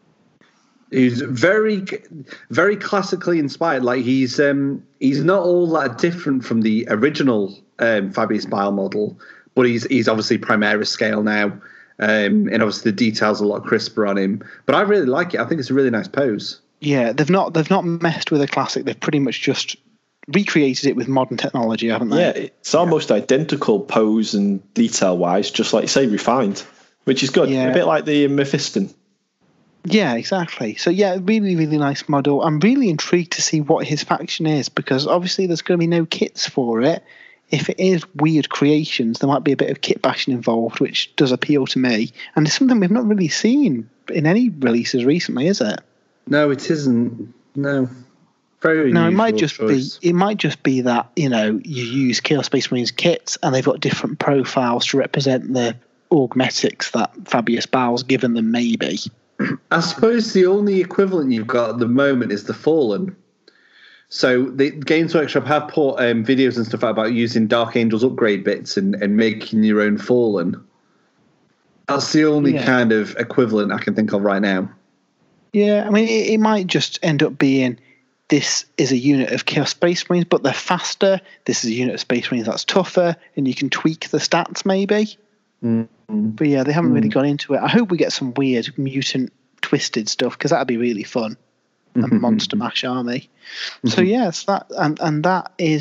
He's very, very classically inspired. Like he's not all that different from the original Fabius Bile model, but he's obviously Primaris scale now, and obviously the details are a lot crisper on him. But I really like it. I think it's a really nice pose. Yeah, they've not messed with a classic. They've pretty much just recreated it with modern technology, haven't they? Yeah, it's almost identical pose and detail wise, just like you say, refined, which is good. Yeah. A bit like the Mephiston. Yeah, exactly. So yeah, really, really nice model. I'm really intrigued to see what his faction is, because obviously there's going to be no kits for it. If it is weird creations, there might be a bit of kit bashing involved, which does appeal to me. And it's something we've not really seen in any releases recently, is it? No, it isn't. No. Very no, choice. it might just be that, you use Chaos Space Marines kits and they've got different profiles to represent the augmetics that Fabius Bile's given them, maybe. I suppose the only equivalent you've got at the moment is the Fallen. So the Games Workshop have put videos and stuff out about using Dark Angels upgrade bits and making your own Fallen. That's the only kind of equivalent I can think of right now. Yeah, I mean, it might just end up being, this is a unit of Chaos Space Marines, but they're faster. This is a unit of Space Marines that's tougher, and you can tweak the stats maybe. But yeah, they haven't really gone into it. I hope we get some weird mutant twisted stuff, because that'd be really fun. A Monster Mash army. So yes, that and that is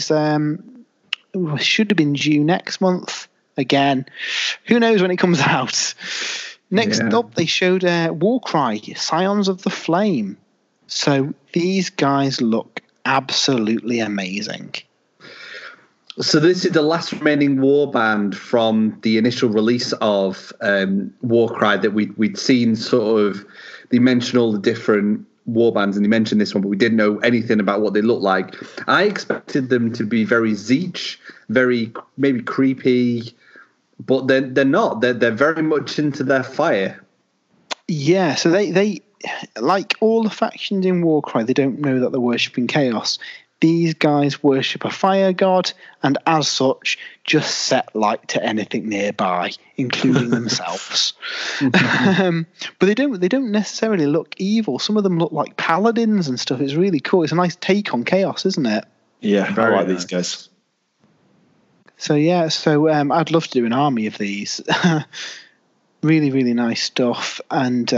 should have been due next month. Again, who knows when it comes out? Next up, they showed Warcry, Scions of the Flame. So these guys look absolutely amazing. So this is the last remaining warband from the initial release of Warcry that we'd seen. Sort of, they mentioned all the different warbands, and they mentioned this one, but we didn't know anything about what they looked like. I expected them to be very Zeech, very maybe creepy, but they're not. They're very much into their fire. Yeah, so they like all the factions in Warcry, they don't know that they're worshipping chaos. These guys worship a fire god, and as such, just set light to anything nearby, including themselves. But they don't necessarily look evil. Some of them look like paladins and stuff. It's really cool. It's a nice take on chaos, isn't it? Yeah, I like these guys. So I'd love to do an army of these. Really, really nice stuff. And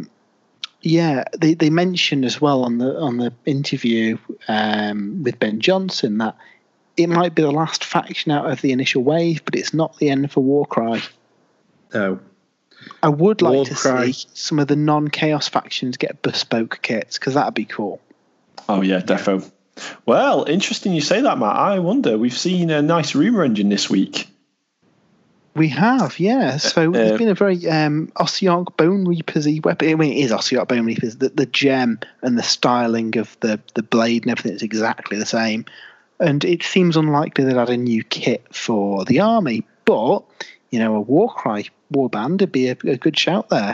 they mentioned as well on the interview with Ben Johnson that it might be the last faction out of the initial wave, but it's not the end for Warcry. No. I would like to see some of the non-chaos factions get bespoke kits, because that'd be cool. Oh yeah, defo. Well, interesting you say that, Matt. I wonder, we've seen a nice rumour engine this week. We have, yeah. So there's been a very Ossiarch Bone Reapers-y weapon. I mean, it is Ossiarch Bone Reapers. The gem and the styling of the blade and everything is exactly the same. And it seems unlikely they'll add a new kit for the army. But, a Warcry warband would be a good shout there.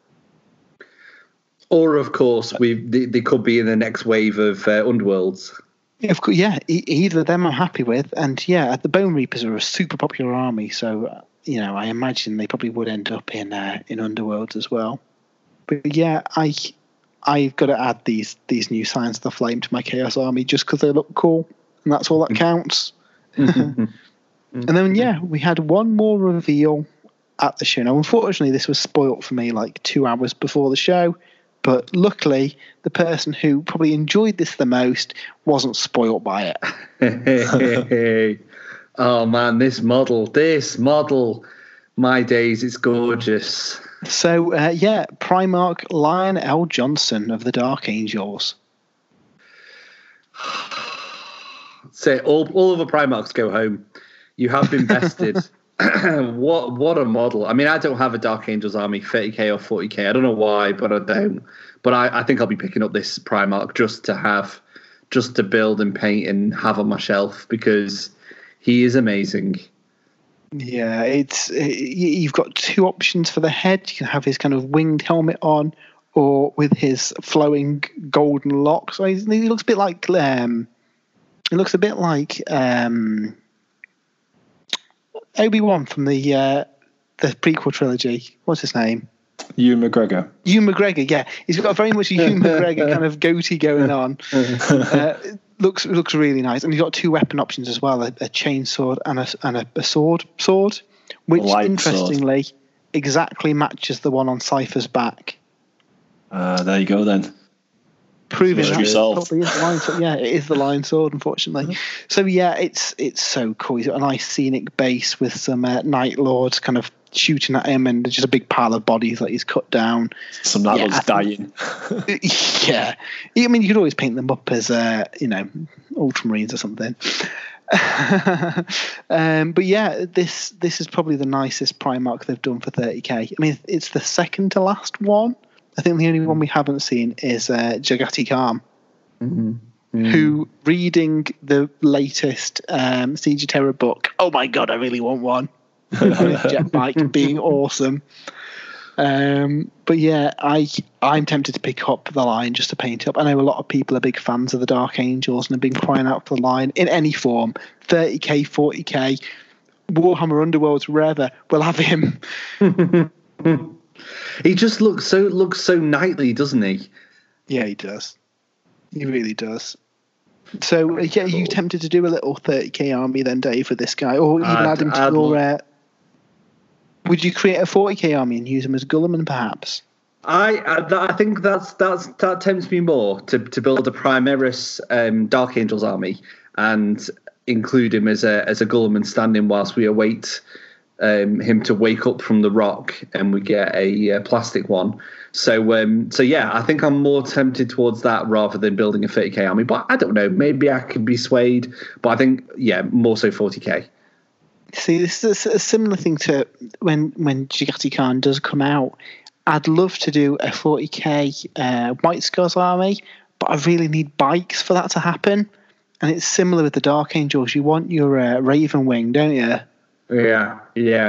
Or, of course, they could be in the next wave of Underworlds. Yeah, of course, yeah. Either of them I'm happy with, and the Bone Reapers are a super popular army, so I imagine they probably would end up in Underworlds as well. But yeah, I've got to add these new Scions of the Flame to my Chaos army just because they look cool, and that's all that counts. And then we had one more reveal at the show. Now, unfortunately, this was spoilt for me like 2 hours before the show. But luckily, the person who probably enjoyed this the most wasn't spoilt by it. Oh, man, this model, my days, it's gorgeous. So, Primarch Lion L. Johnson of the Dark Angels. Say, all of the Primarchs go home. You have been bested. What a model. I mean, I don't have a Dark Angels army, 30k or 40k. I don't know why, but I don't. But I think I'll be picking up this Primarch just to build and paint and have on my shelf, because he is amazing. Yeah, you've got two options for the head. You can have his kind of winged helmet on, or with his flowing golden locks. He looks a bit like Obi-Wan from the prequel trilogy. What's his name? Ewan McGregor. Ewan McGregor, yeah. He's got very much a Ewan McGregor kind of goatee going on. Looks really nice. And he's got 2 weapon options as well, a chainsword and a sword, which interestingly exactly matches the one on Cypher's back. There you go then. Proving that it probably is the lion sword. Yeah, it is the lion sword, unfortunately. So yeah, it's so cool. He's got a nice scenic base with some Night Lords kind of shooting at him, and just a big pile of bodies that he's cut down. Some Night Lords dying. Yeah, I mean, you could always paint them up as Ultramarines or something. But yeah, this is probably the nicest Primarch they've done for 30k. I mean, it's the second to last one. I think the only one we haven't seen is Jagati Khan, who, reading the latest Siege of Terror book, oh my god, I really want one. Jet bike being awesome. But yeah, I'm tempted to pick up the line just to paint it up. I know a lot of people are big fans of the Dark Angels and have been crying out for the line in any form. 30k, 40k, Warhammer Underworlds, wherever, we'll have him. He just looks so knightly, doesn't he? Yeah, he does. He really does. So, yeah, are you tempted to do a little 30k army then, Dave, for this guy? Or even add him to your... would you create a 40k army and use him as Guilliman, perhaps? I think that tempts me more to build a Primaris Dark Angels army and include him as a Guilliman stand-in whilst we await him to wake up from the rock and we get a plastic one. So yeah, I think I'm more tempted towards that rather than building a 30k army. But I don't know, maybe I could be swayed. But I think, yeah, more so 40k. See, this is a similar thing to when Jagati Khan does come out. I'd love to do a 40k White Scars army, but I really need bikes for that to happen. And it's similar with the Dark Angels. You want your Raven Wing, don't you? Yeah.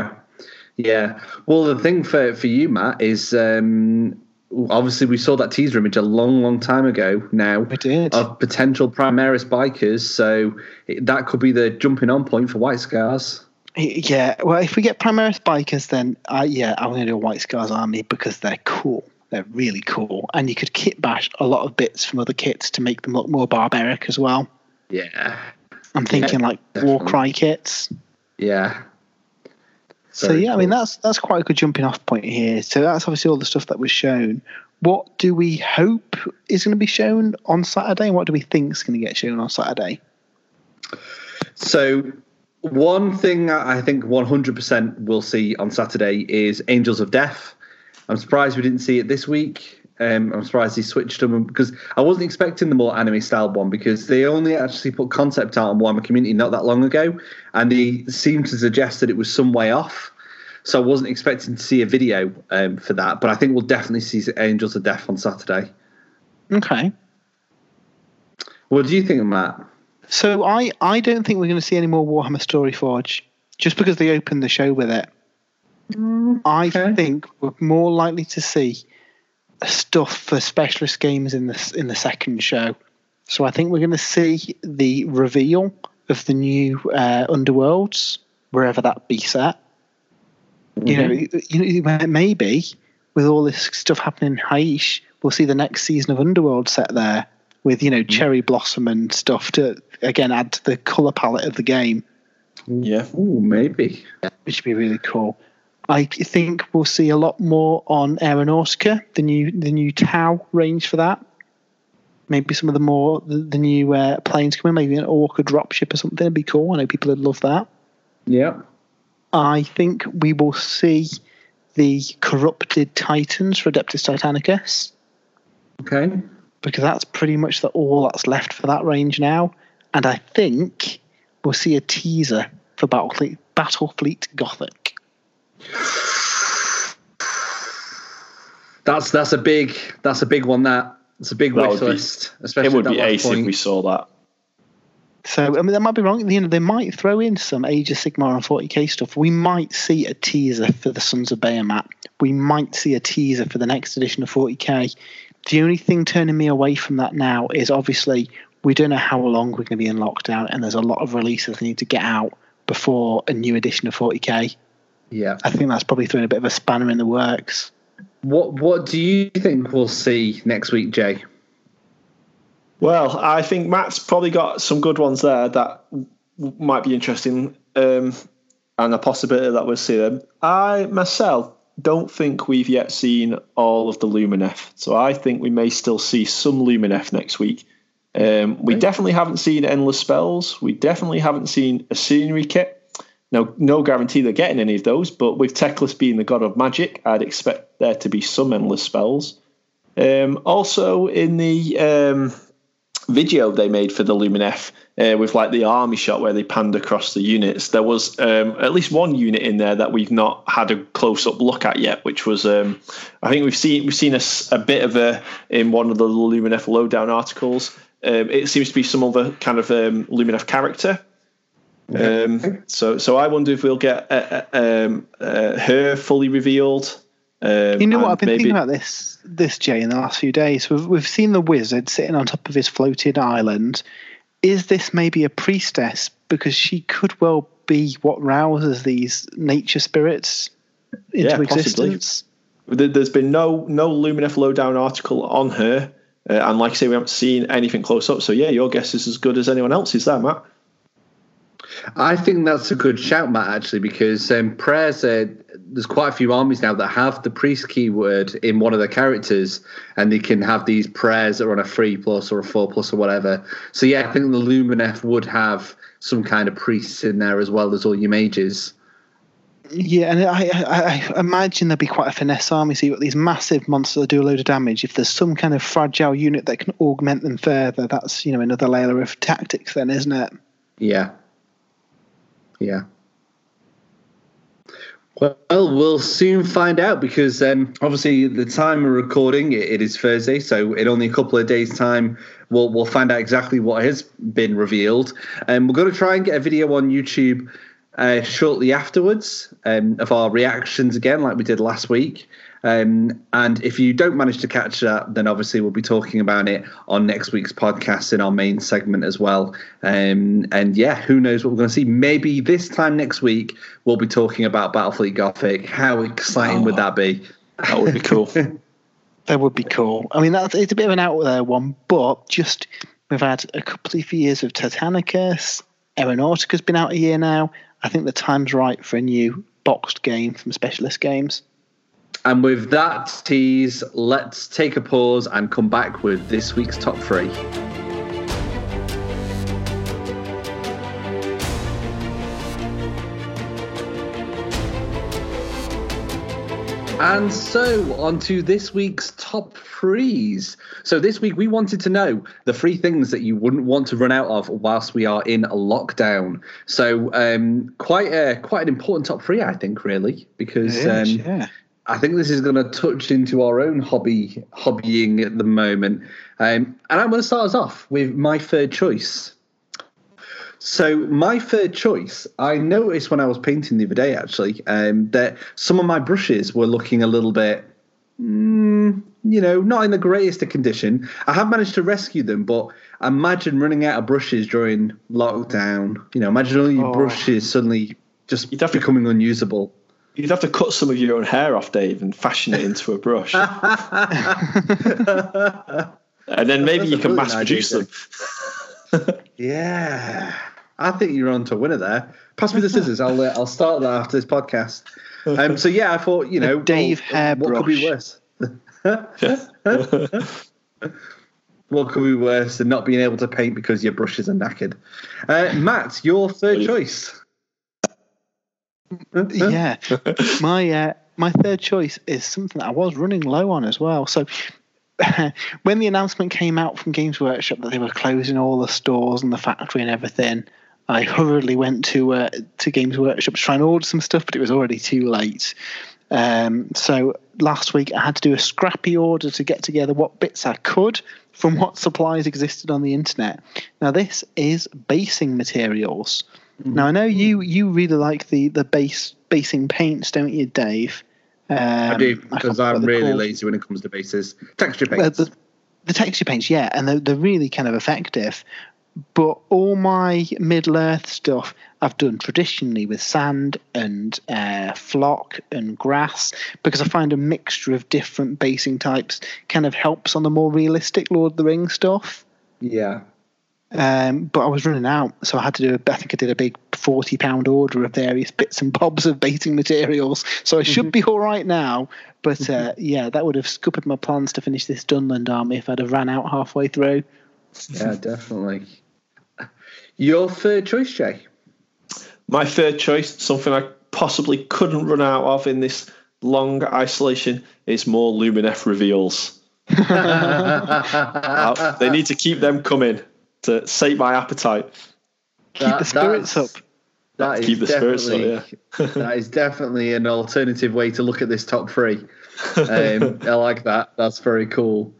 Well, the thing for you, Matt, is obviously we saw that teaser image a long time ago now. We did. Of potential Primaris bikers, so that could be the jumping on point for White Scars. Yeah, well, if we get Primaris bikers, then I'm going to do a White Scars army because they're cool. They're really cool. And you could kit bash a lot of bits from other kits to make them look more barbaric as well. Yeah. I'm thinking like Warcry kits. Yeah. So yeah, cool. I mean that's quite a good jumping off point here. So that's obviously all the stuff that was shown. What do we hope is going to be shown on Saturday? And what do we think is going to get shown on Saturday? So one thing I think 100% we'll see on Saturday is Angels of Death. I'm surprised we didn't see it this week. I'm surprised he switched them because I wasn't expecting the more anime styled one because they only actually put concept art on Warhammer Community not that long ago, and they seemed to suggest that it was some way off. So I wasn't expecting to see a video for that, but I think we'll definitely see Angels of Death on Saturday. Okay. What do you think, Matt? So I don't think we're going to see any more Warhammer Storyforge just because they opened the show with it. I think we're more likely to see stuff for specialist games in the second show. So I think we're going to see the reveal of the new Underworlds, wherever that be set. Mm-hmm. Maybe with all this stuff happening in Haish, we'll see the next season of Underworld set there with Cherry Blossom and stuff to again add to the color palette of the game. Yeah, ooh, maybe, which would be really cool. I think we'll see a lot more on Aeronautica, the new Tau range for that. Maybe some of the new planes coming, maybe an Orca dropship or something would be cool. I know people would love that. Yeah. I think we will see the Corrupted Titans for Adeptus Titanicus. Okay. Because that's pretty much all that's left for that range now. And I think we'll see a teaser for Battlefleet Gothic. That's a big one. That's a big wish list. Especially it would be ace if we saw that. So, I mean, that might be wrong. You know, they might throw in some Age of Sigmar and 40k stuff. We might see a teaser for the Sons of Bahamut. We might see a teaser for the next edition of 40k. The only thing turning me away from that now is obviously we don't know how long we're going to be in lockdown, and there's a lot of releases that need to get out before a new edition of 40k. Yeah, I think that's probably throwing a bit of a spanner in the works. What do you think we'll see next week, Jay? Well, I think Matt's probably got some good ones there that might be interesting, and a possibility that we'll see them. I, myself, don't think we've yet seen all of the Lumineth, so I think we may still see some Lumineth next week. We definitely haven't seen Endless Spells. We definitely haven't seen a scenery kit. No guarantee they're getting any of those, but with Teclis being the god of magic, I'd expect there to be some Endless Spells. Also, in the video they made for the Lumineth, with like the army shot where they panned across the units, there was at least one unit in there that we've not had a close-up look at yet, which was I think we've seen a bit of a in one of the Lumineth lowdown articles. It seems to be some other kind of Lumineth character. So I wonder if we'll get her fully revealed. You know what, I've been thinking about this, Jay, in the last few days. We've seen the wizard sitting on top of his floating island. Is this maybe a priestess? Because she could well be what rouses these nature spirits into existence. Possibly. There's been no Lumineth lowdown article on her, and like I say, we haven't seen anything close up. So yeah, your guess is as good as anyone else's there, Matt. I think that's a good shout, Matt, actually, because prayers, there's quite a few armies now that have the priest keyword in one of their characters, and they can have these prayers that are on a 3+ or a 4+ or whatever. So yeah, I think the Lumineth would have some kind of priests in there as well as all your mages. Yeah, and I imagine there'll be quite a finesse army. So you've got these massive monsters that do a load of damage. If there's some kind of fragile unit that can augment them further, that's, you know, another layer of tactics then, isn't it? Yeah. Yeah. Well, we'll soon find out, because obviously the time of recording, it is Thursday, so in only a couple of days' time, we'll find out exactly what has been revealed. We're going to try and get a video on YouTube shortly afterwards of our reactions again, like we did last week. And if you don't manage to catch that, then obviously we'll be talking about it on next week's podcast in our main segment as well. And yeah, who knows what we're going to see. Maybe this time next week we'll be talking about Battlefleet Gothic. How exciting would that be? That would be cool. That would be cool. I mean, it's a bit of an out there one, but we've had a couple of years of Titanicus. Aeronautica's been out a year now. I think the time's right for a new boxed game from Specialist Games. And with that tease, let's take a pause and come back with this week's top 3. And so, on to this week's top 3s. So this week we wanted to know the 3 things that you wouldn't want to run out of whilst we are in a lockdown. So quite an important top 3, I think, really, because I think this is going to touch into our own hobbying at the moment. And I'm going to start us off with my third choice. So my third choice, I noticed when I was painting the other day, actually, that some of my brushes were looking a little bit, not in the greatest of condition. I have managed to rescue them, but imagine running out of brushes during lockdown. Imagine all your brushes suddenly just becoming unusable. You'd have to cut some of your own hair off, Dave, and fashion it into a brush. And then maybe you can mass produce them. Yeah, I think you're on to a winner there. Pass me the scissors. I'll start that after this podcast. So yeah, I thought Dave hairbrush. What could be worse? What could be worse than not being able to paint because your brushes are knackered? Matt, your third choice. Yeah, my third choice is something that I was running low on as well. So when the announcement came out from Games Workshop that they were closing all the stores and the factory and everything, I hurriedly went to Games Workshop to try and order some stuff, but it was already too late. So last week I had to do a scrappy order to get together what bits I could from what supplies existed on the internet. Now this is basing materials. Now I know you really like the basing paints, don't you, Dave? I do, because I'm really lazy when it comes to bases. Texture paints. The texture paints, yeah, and they're really kind of effective. But all my Middle-earth stuff I've done traditionally with sand and flock and grass, because I find a mixture of different basing types kind of helps on the more realistic Lord of the Rings stuff. Yeah. But I was running out, so I had to do I think I did a big £40 order of various bits and bobs of basing materials. So I should be all right now. But yeah, that would have scuppered my plans to finish this Dunland army if I'd have ran out halfway through. Yeah, definitely. Your third choice, Jay? My third choice, something I possibly couldn't run out of in this long isolation, is more Lumineth reveals. They need to keep them coming to sate my appetite. Keep the spirits up. Keep the spirits up, yeah. That is definitely an alternative way to look at this top three. I like that. That's very cool.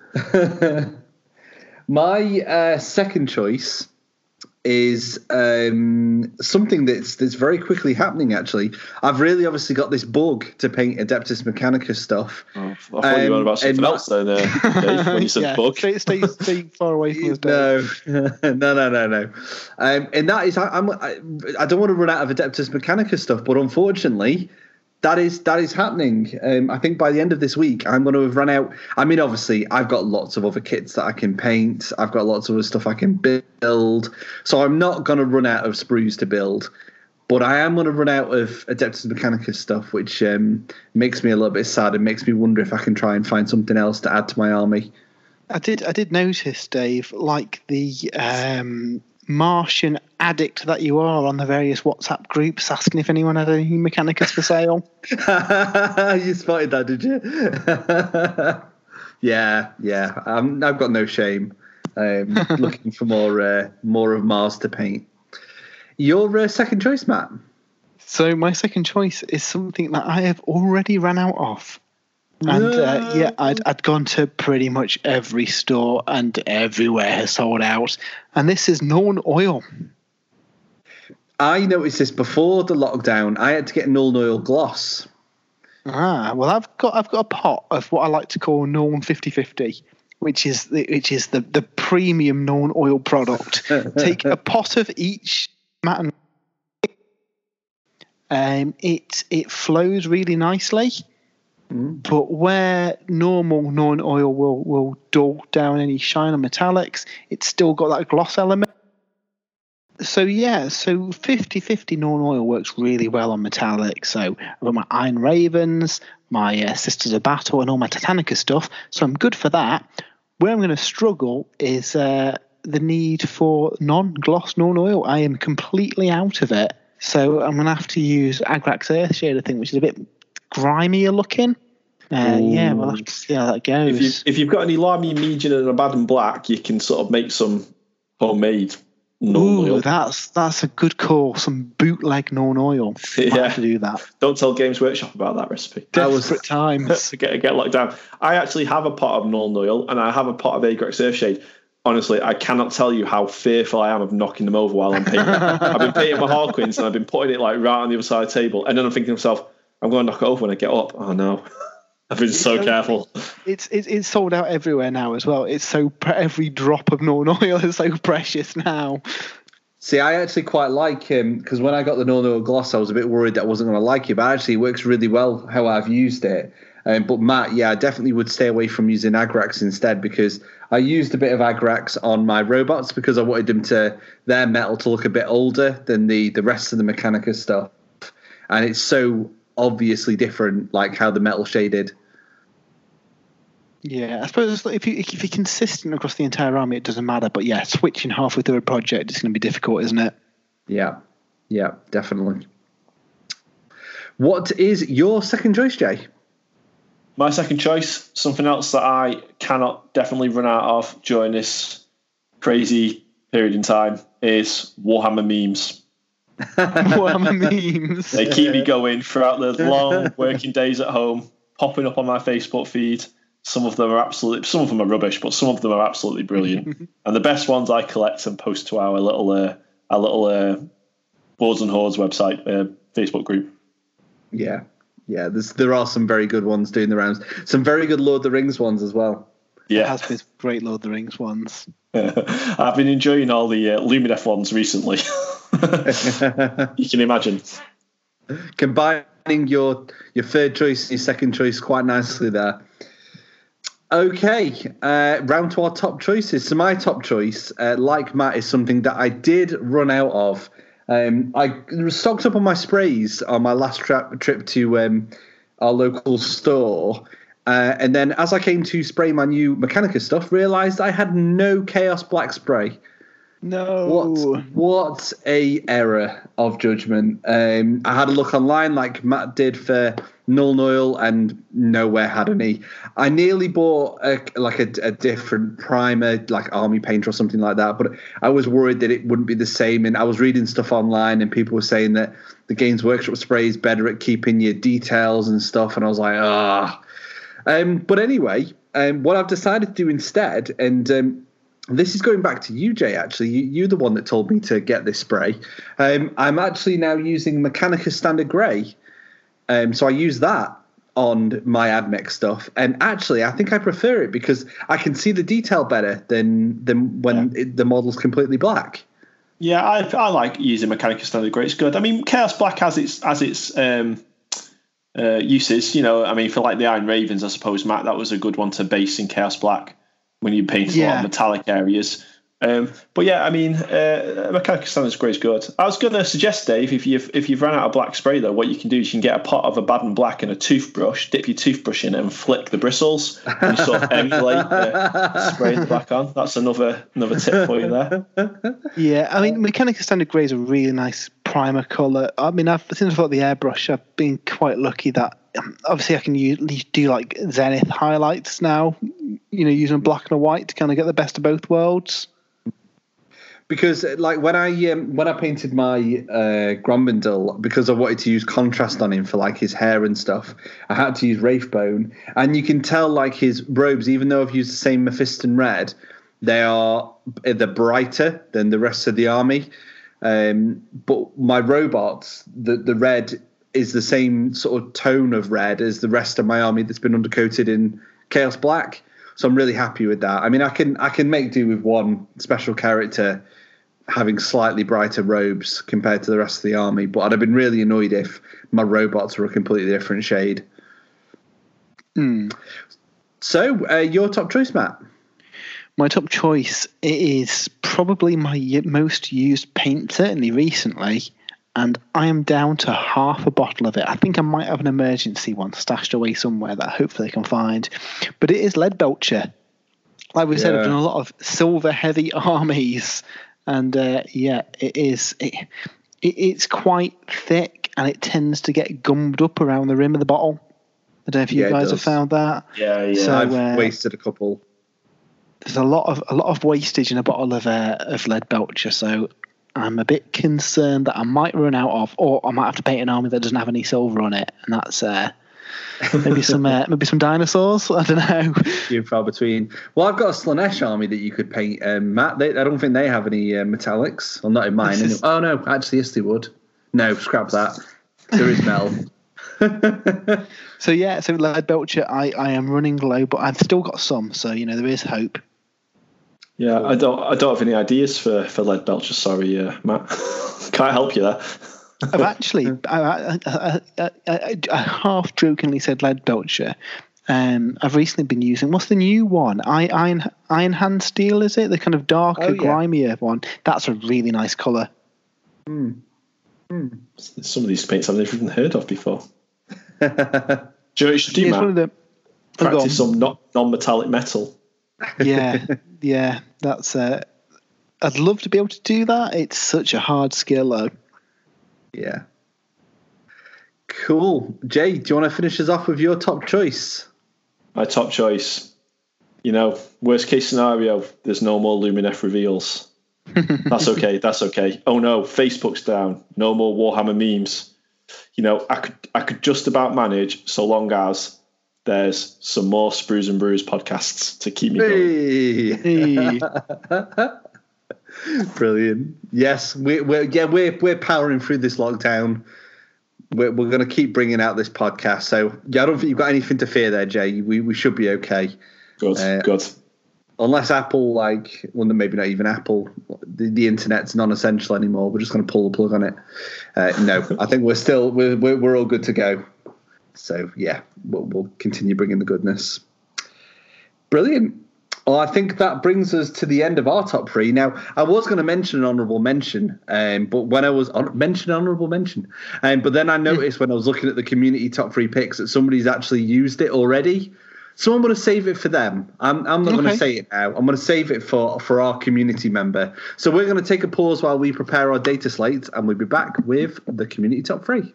My second choice is something that's very quickly happening, actually. I've really obviously got this bug to paint Adeptus Mechanicus stuff. I thought you were about something else then, Dave, when you said bug. Stay far away from us, Dave. No. And that is, I don't want to run out of Adeptus Mechanicus stuff, but unfortunately, that is happening. I think by the end of this week, I'm going to have run out. I mean, obviously, I've got lots of other kits that I can paint. I've got lots of other stuff I can build. So I'm not going to run out of sprues to build. But I am going to run out of Adeptus Mechanicus stuff, which makes me a little bit sad and makes me wonder if I can try and find something else to add to my army. I did notice, Dave, like the Martian addict that you are on the various WhatsApp groups, asking if anyone had any Mechanicus for sale. You spotted that, did you? Yeah. I've got no shame. Looking for more of Mars to paint. Your second choice, Matt? So my second choice is something that I have already run out of. And I'd gone to pretty much every store and everywhere has sold out. And this is Nuln Oil. I noticed this before the lockdown. I had to get Nuln Oil gloss. Well, I've got a pot of what I like to call Nuln 50/50, which is the premium Nuln Oil product. Take a pot of each, Matt, and it flows really nicely. But where normal Nuln Oil will dull down any shine on metallics, it's still got that gloss element. So 50/50 Nuln Oil works really well on metallics. So I've got my Iron Ravens, my Sisters of Battle, and all my Titanicus stuff. So I'm good for that. Where I'm going to struggle is the need for non-gloss Nuln Oil. I am completely out of it. So I'm going to have to use Agrax Earthshade, I think, which is a bit grimier looking. Yeah, we'll have to see how that goes. If you've got any Lamy Median and Abaddon Black, you can sort of make some homemade Nuln Oil. That's a good call. Some bootleg Nuln Oil. Yeah, have to do that. Don't tell Games Workshop about that recipe. Desperate times. get locked down. I actually have a pot of Nuln Oil and I have a pot of Agrax Earthshade. Honestly, I cannot tell you how fearful I am of knocking them over while I'm painting. I've been painting my Harlequins and I've been putting it like right on the other side of the table, and then I'm thinking to myself, I'm going to knock it over when I get up. Oh no. I've been so careful. It's sold out everywhere now as well. It's so every drop of Nuln Oil is so precious now. See, I actually quite like him because when I got the Nuln Oil gloss, I was a bit worried that I wasn't going to like it, but actually it works really well how I've used it. But Matt, I definitely would stay away from using Agrax instead, because I used a bit of Agrax on my robots because I wanted their metal to look a bit older than the rest of the Mechanicus stuff, and it's so obviously different, like how the metal shaded. Yeah, I suppose if you're consistent across the entire army, it doesn't matter. But yeah, switching halfway through a project is going to be difficult, isn't it? Yeah, definitely. What is your second choice, Jay? My second choice, something else that I cannot definitely run out of during this crazy period in time, is Warhammer memes. What are my memes? They keep me going throughout the long working days at home, popping up on my Facebook feed. Some of them are rubbish, but some of them are absolutely brilliant. And the best ones I collect and post to our little Boards and Hordes website, Facebook group. Yeah. There are some very good ones doing the rounds. Some very good Lord of the Rings ones as well. Yeah, it has been great Lord of the Rings ones. I've been enjoying all the Lumineth ones recently. You can imagine. Combining your third choice and your second choice quite nicely there. Okay, round to our top choices. So my top choice, like Matt, is something that I did run out of. I stocked up on my sprays on my last trip to our local store. And then as I came to spray my new Mechanica stuff, realised I had no Chaos Black spray. No. What a error of judgment. I had a look online like Matt did for Null Oil and nowhere had any. I nearly bought a different primer, like Army Paint or something like that, but I was worried that it wouldn't be the same. And I was reading stuff online and people were saying that the Games Workshop spray is better at keeping your details and stuff. And I was like, but anyway, what I've decided to do instead, and this is going back to you, Jay, actually. You're the one that told me to get this spray. I'm actually now using Mechanica Standard Grey. So I use that on my AdMech stuff. And actually, I think I prefer it because I can see the detail better than when the model's completely black. Yeah, I like using Mechanica Standard Grey. It's good. I mean, Chaos Black has its uses. You know, I mean, for like the Iron Ravens, I suppose, Matt, that was a good one to base in Chaos Black when you paint a lot of metallic areas. But yeah, I mean, Mechanica Standard Grey is good. I was going to suggest, Dave, if you've run out of black spray, though, what you can do is you can get a pot of Abaddon Black and a toothbrush, dip your toothbrush in it and flick the bristles, and you sort of emulate spraying the black on. That's another tip for you there. Yeah, I mean, Mechanica Standard Grey is a really nice primer colour. I mean, since I've got the airbrush, I've been quite lucky that obviously I can do like Zenith highlights now, you know, using black and a white to kind of get the best of both worlds. Because like when I painted my Gromendel, because I wanted to use contrast on him for like his hair and stuff, I had to use Wraithbone, and you can tell like his robes, even though I've used the same Mephiston red, they're brighter than the rest of the army. But my robots, the red is the same sort of tone of red as the rest of my army that's been undercoated in Chaos Black. So I'm really happy with that. I mean, I can make do with one special character having slightly brighter robes compared to the rest of the army, but I'd have been really annoyed if my robots were a completely different shade. So, your top choice, Matt? My top choice is probably my most used paint, certainly recently, and I am down to half a bottle of it. I think I might have an emergency one stashed away somewhere that hopefully I can find. But it is Leadbelcher. Like we said, I've done a lot of silver-heavy armies, and it's quite thick, and it tends to get gummed up around the rim of the bottle. I don't know if you guys have found that. Yeah. So, I've wasted a couple. There's a lot of wastage in a bottle of Leadbelcher, so I'm a bit concerned that I might run out of, or I might have to paint an army that doesn't have any silver on it, and that's maybe some dinosaurs. I don't know. Few and far between. Well, I've got a Slaanesh army that you could paint, Matt. I don't think they have any metallics. Well, not in mine. Anyway. Oh no, actually, yes, they would. No, scrap that. There is Mel. So Leadbelcher, I am running low, but I've still got some. So there is hope. Yeah, I don't have any ideas for Leadbelcher. Sorry, Matt. Can't help you there. I've actually, I half jokingly said Leadbelcher. I've recently been using, what's the new one? Iron Hand Steel, is it? The kind of darker, grimier one. That's a really nice colour. Some of these paints I've never even heard of before. Do you know what you should do, Matt? Practice some non-metallic metal. Yeah, that's. I'd love to be able to do that. It's such a hard skill, though. Yeah. Cool. Jay, do you want to finish us off with your top choice? My top choice. Worst case scenario, there's no more Lumineth reveals. That's okay. That's okay. Oh no, Facebook's down. No more Warhammer memes. I could just about manage so long as there's some more Sprues and Brews podcasts to keep me going. Brilliant. Yes, we're powering through this lockdown. We're going to keep bringing out this podcast. So I don't think you've got anything to fear there, Jay. We should be okay. Good. Unless Apple, maybe not even Apple, the internet's non-essential anymore. We're just going to pull the plug on it. No, I think we're all good to go. So yeah, we'll continue bringing the goodness. Brilliant. Well, I think that brings us to the end of our top three. Now, I was going to mention an honourable mention, but when I was but then I noticed when I was looking at the community top three picks that somebody's actually used it already. So I'm going to save it for them. I'm not going to say it now. I'm going to save it for our community member. So we're going to take a pause while we prepare our data slate, and we'll be back with the community top three.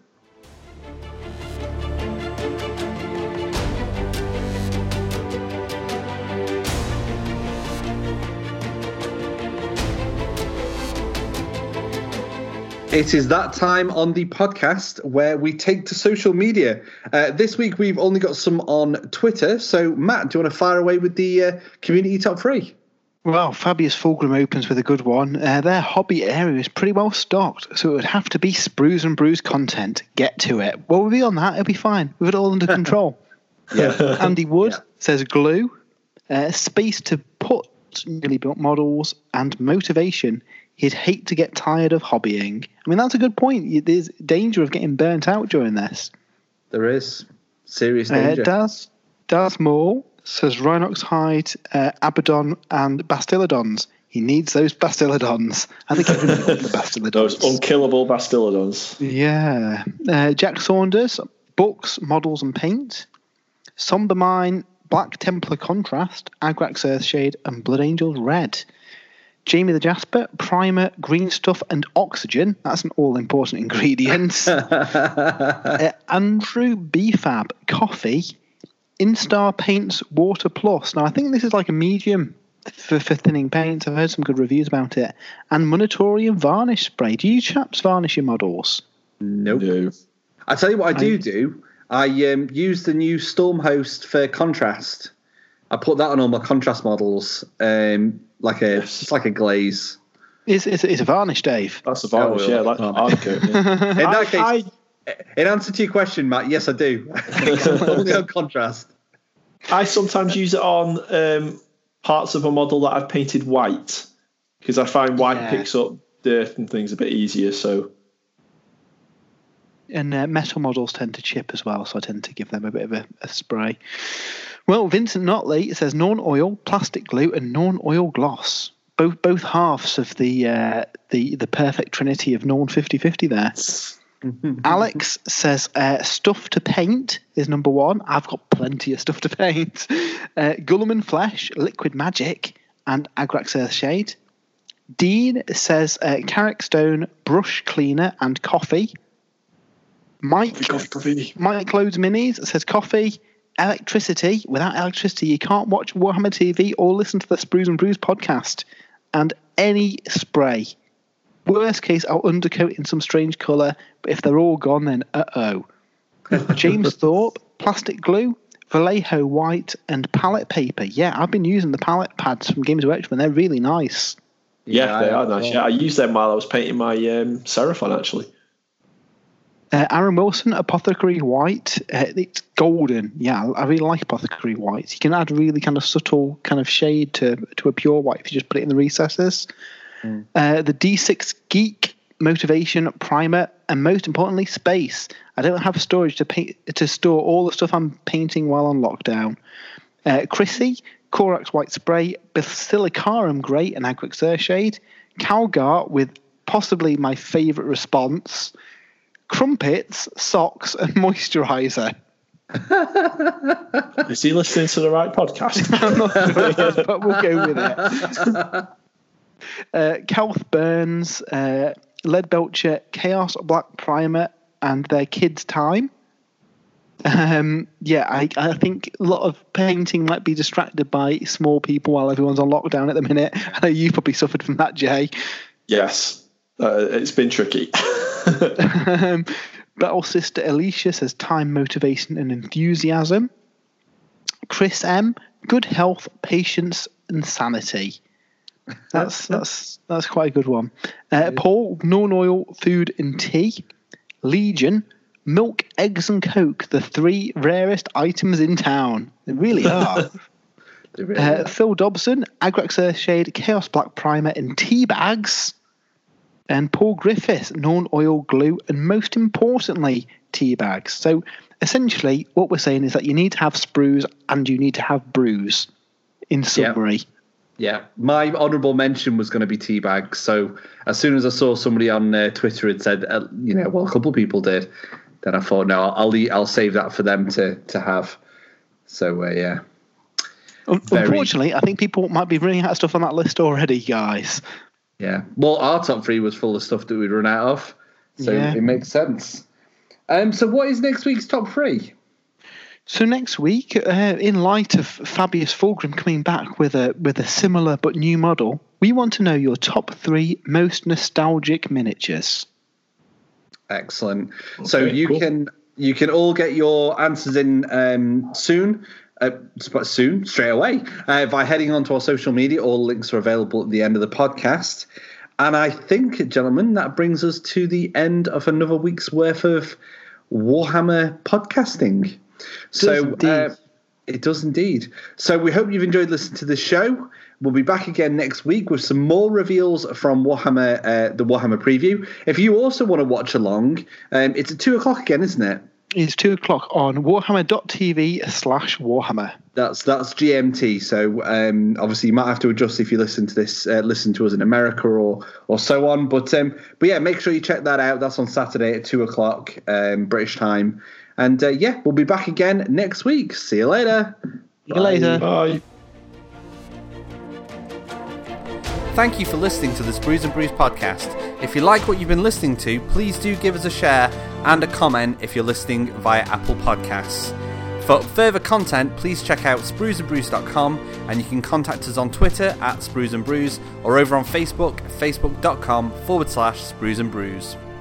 It is that time on the podcast where we take to social media. This week we've only got some on Twitter. So, Matt, do you want to fire away with the community top three? Well, Fabius Fulgrim opens with a good one. Their hobby area is pretty well stocked, so it would have to be Sprues and Brews content. Get to it. Well, we'll be on that. It'll be fine. We've got it all under control. Andy Wood says glue, space to put newly built models, and motivation. He'd hate to get tired of hobbying. I mean, that's a good point. There's danger of getting burnt out during this. There is. Serious danger. Daz Moore says Rhinox Hide, Abaddon, and Bastillodons. He needs those Bastillodons. I think everyone loves the Bastillodons. Those unkillable Bastillodons. Yeah. Jack Saunders, books, models, and paint. Sombermine, Black Templar Contrast, Agrax Earthshade, and Blood Angels Red. Jamie the Jasper, primer, green stuff, and oxygen. That's an all-important ingredient. Andrew BFab, coffee, Instar Paints Water Plus. Now, I think this is like a medium for thinning paints. I've heard some good reviews about it. And Monatorium Varnish Spray. Do you chaps varnish your models? Nope. No. I tell you what I do. I use the new Stormhost for contrast. I put that on all my contrast models. It's like a glaze. It's a varnish, Dave. That's a varnish, yeah. Like in that case, in answer to your question, Matt, yes, I do. Only on contrast. I sometimes use it on parts of a model that I've painted white because I find white picks up dirt and things a bit easier. So, and metal models tend to chip as well, so I tend to give them a bit of a spray. Well, Vincent Notley says non-oil, plastic glue, and non-oil gloss. Both halves of the perfect trinity of Norn 50/50 there. Alex says stuff to paint is number one. I've got plenty of stuff to paint. Gulliman Flesh, Liquid Magic, and Agrax Earthshade. Dean says Carrick Stone, brush cleaner, and coffee. Mike Loads Minis says coffee. Electricity. Without electricity, you can't watch Warhammer TV or listen to the Sprues and Brews podcast. And any spray. Worst case, I'll undercoat in some strange colour, but if they're all gone, then uh-oh. James Thorpe, plastic glue, Vallejo white, and palette paper. Yeah, I've been using the palette pads from Games Workshop, and they're really nice. Yeah, they are nice. Yeah, I used them while I was painting my Seraphon, actually. Aaron Wilson, Apothecary White. It's golden. Yeah, I really like Apothecary White. You can add really kind of subtle kind of shade to a pure white if you just put it in the recesses. The D6 Geek, Motivation, Primer, and most importantly, space. I don't have storage to store all the stuff I'm painting while on lockdown. Chrissy, Corax White Spray, Basilicarum Grey, and Agrax Earthshade. Calgar with possibly my favourite response. Crumpets, socks, and moisturiser. Is he listening to the right podcast? I'm not sure yet, but we'll go with it. Calth Burns, Lead Belcher, Chaos Black Primer, and their Kids Time. Yeah, I think a lot of painting might be distracted by small people while everyone's on lockdown at the minute. I know you probably suffered from that, Jay. Yes, it's been tricky. Battle Sister Alicia says time, motivation, and enthusiasm. Chris M, good health, patience, and sanity. That's quite a good one. Paul, non-oil, food, and tea. Legion, milk, eggs, and Coke, the 3 rarest items in town. They really are. They really are. Phil Dobson, Agrax Earthshade, Chaos Black Primer, and tea bags. And Paul Griffiths, non-oil glue, and most importantly, tea bags. So essentially, what we're saying is that you need to have sprues and you need to have brews, in summary. Yeah, my honourable mention was going to be tea bags. So as soon as I saw somebody on Twitter had said, well, a couple of people did, then I thought, no, I'll save that for them to have. So yeah. Unfortunately, I think people might be running out of stuff on that list already, guys. Yeah. Well, our top 3 was full of stuff that we'd run out of. So It makes sense. So what is next week's top 3? So next week, in light of Fabius Fulgrim coming back with a similar but new model, we want to know your top 3 most nostalgic miniatures. Excellent. Okay, so you can all get your answers in soon, straight away, by heading onto our social media. All links are available at the end of the podcast. And I think, gentlemen, that brings us to the end of another week's worth of Warhammer podcasting. It does indeed. So we hope you've enjoyed listening to the show. We'll be back again next week with some more reveals from Warhammer, the Warhammer preview. If you also want to watch along, it's at 2:00 again, isn't it? It's 2:00 on warhammer.tv/Warhammer. That's GMT. So obviously you might have to adjust if you listen to this, listen to us in America or so on. But yeah, make sure you check that out. That's on Saturday at 2:00 British time. And we'll be back again next week. See you later. See you later. Bye. Thank you for listening to the Sprues and Brews podcast. If you like what you've been listening to, please do give us a share and a comment if you're listening via Apple Podcasts. For further content, please check out spruesandbrews.com, and you can contact us on Twitter at Sprues and Brews or over on Facebook, facebook.com/Sprues and Brews.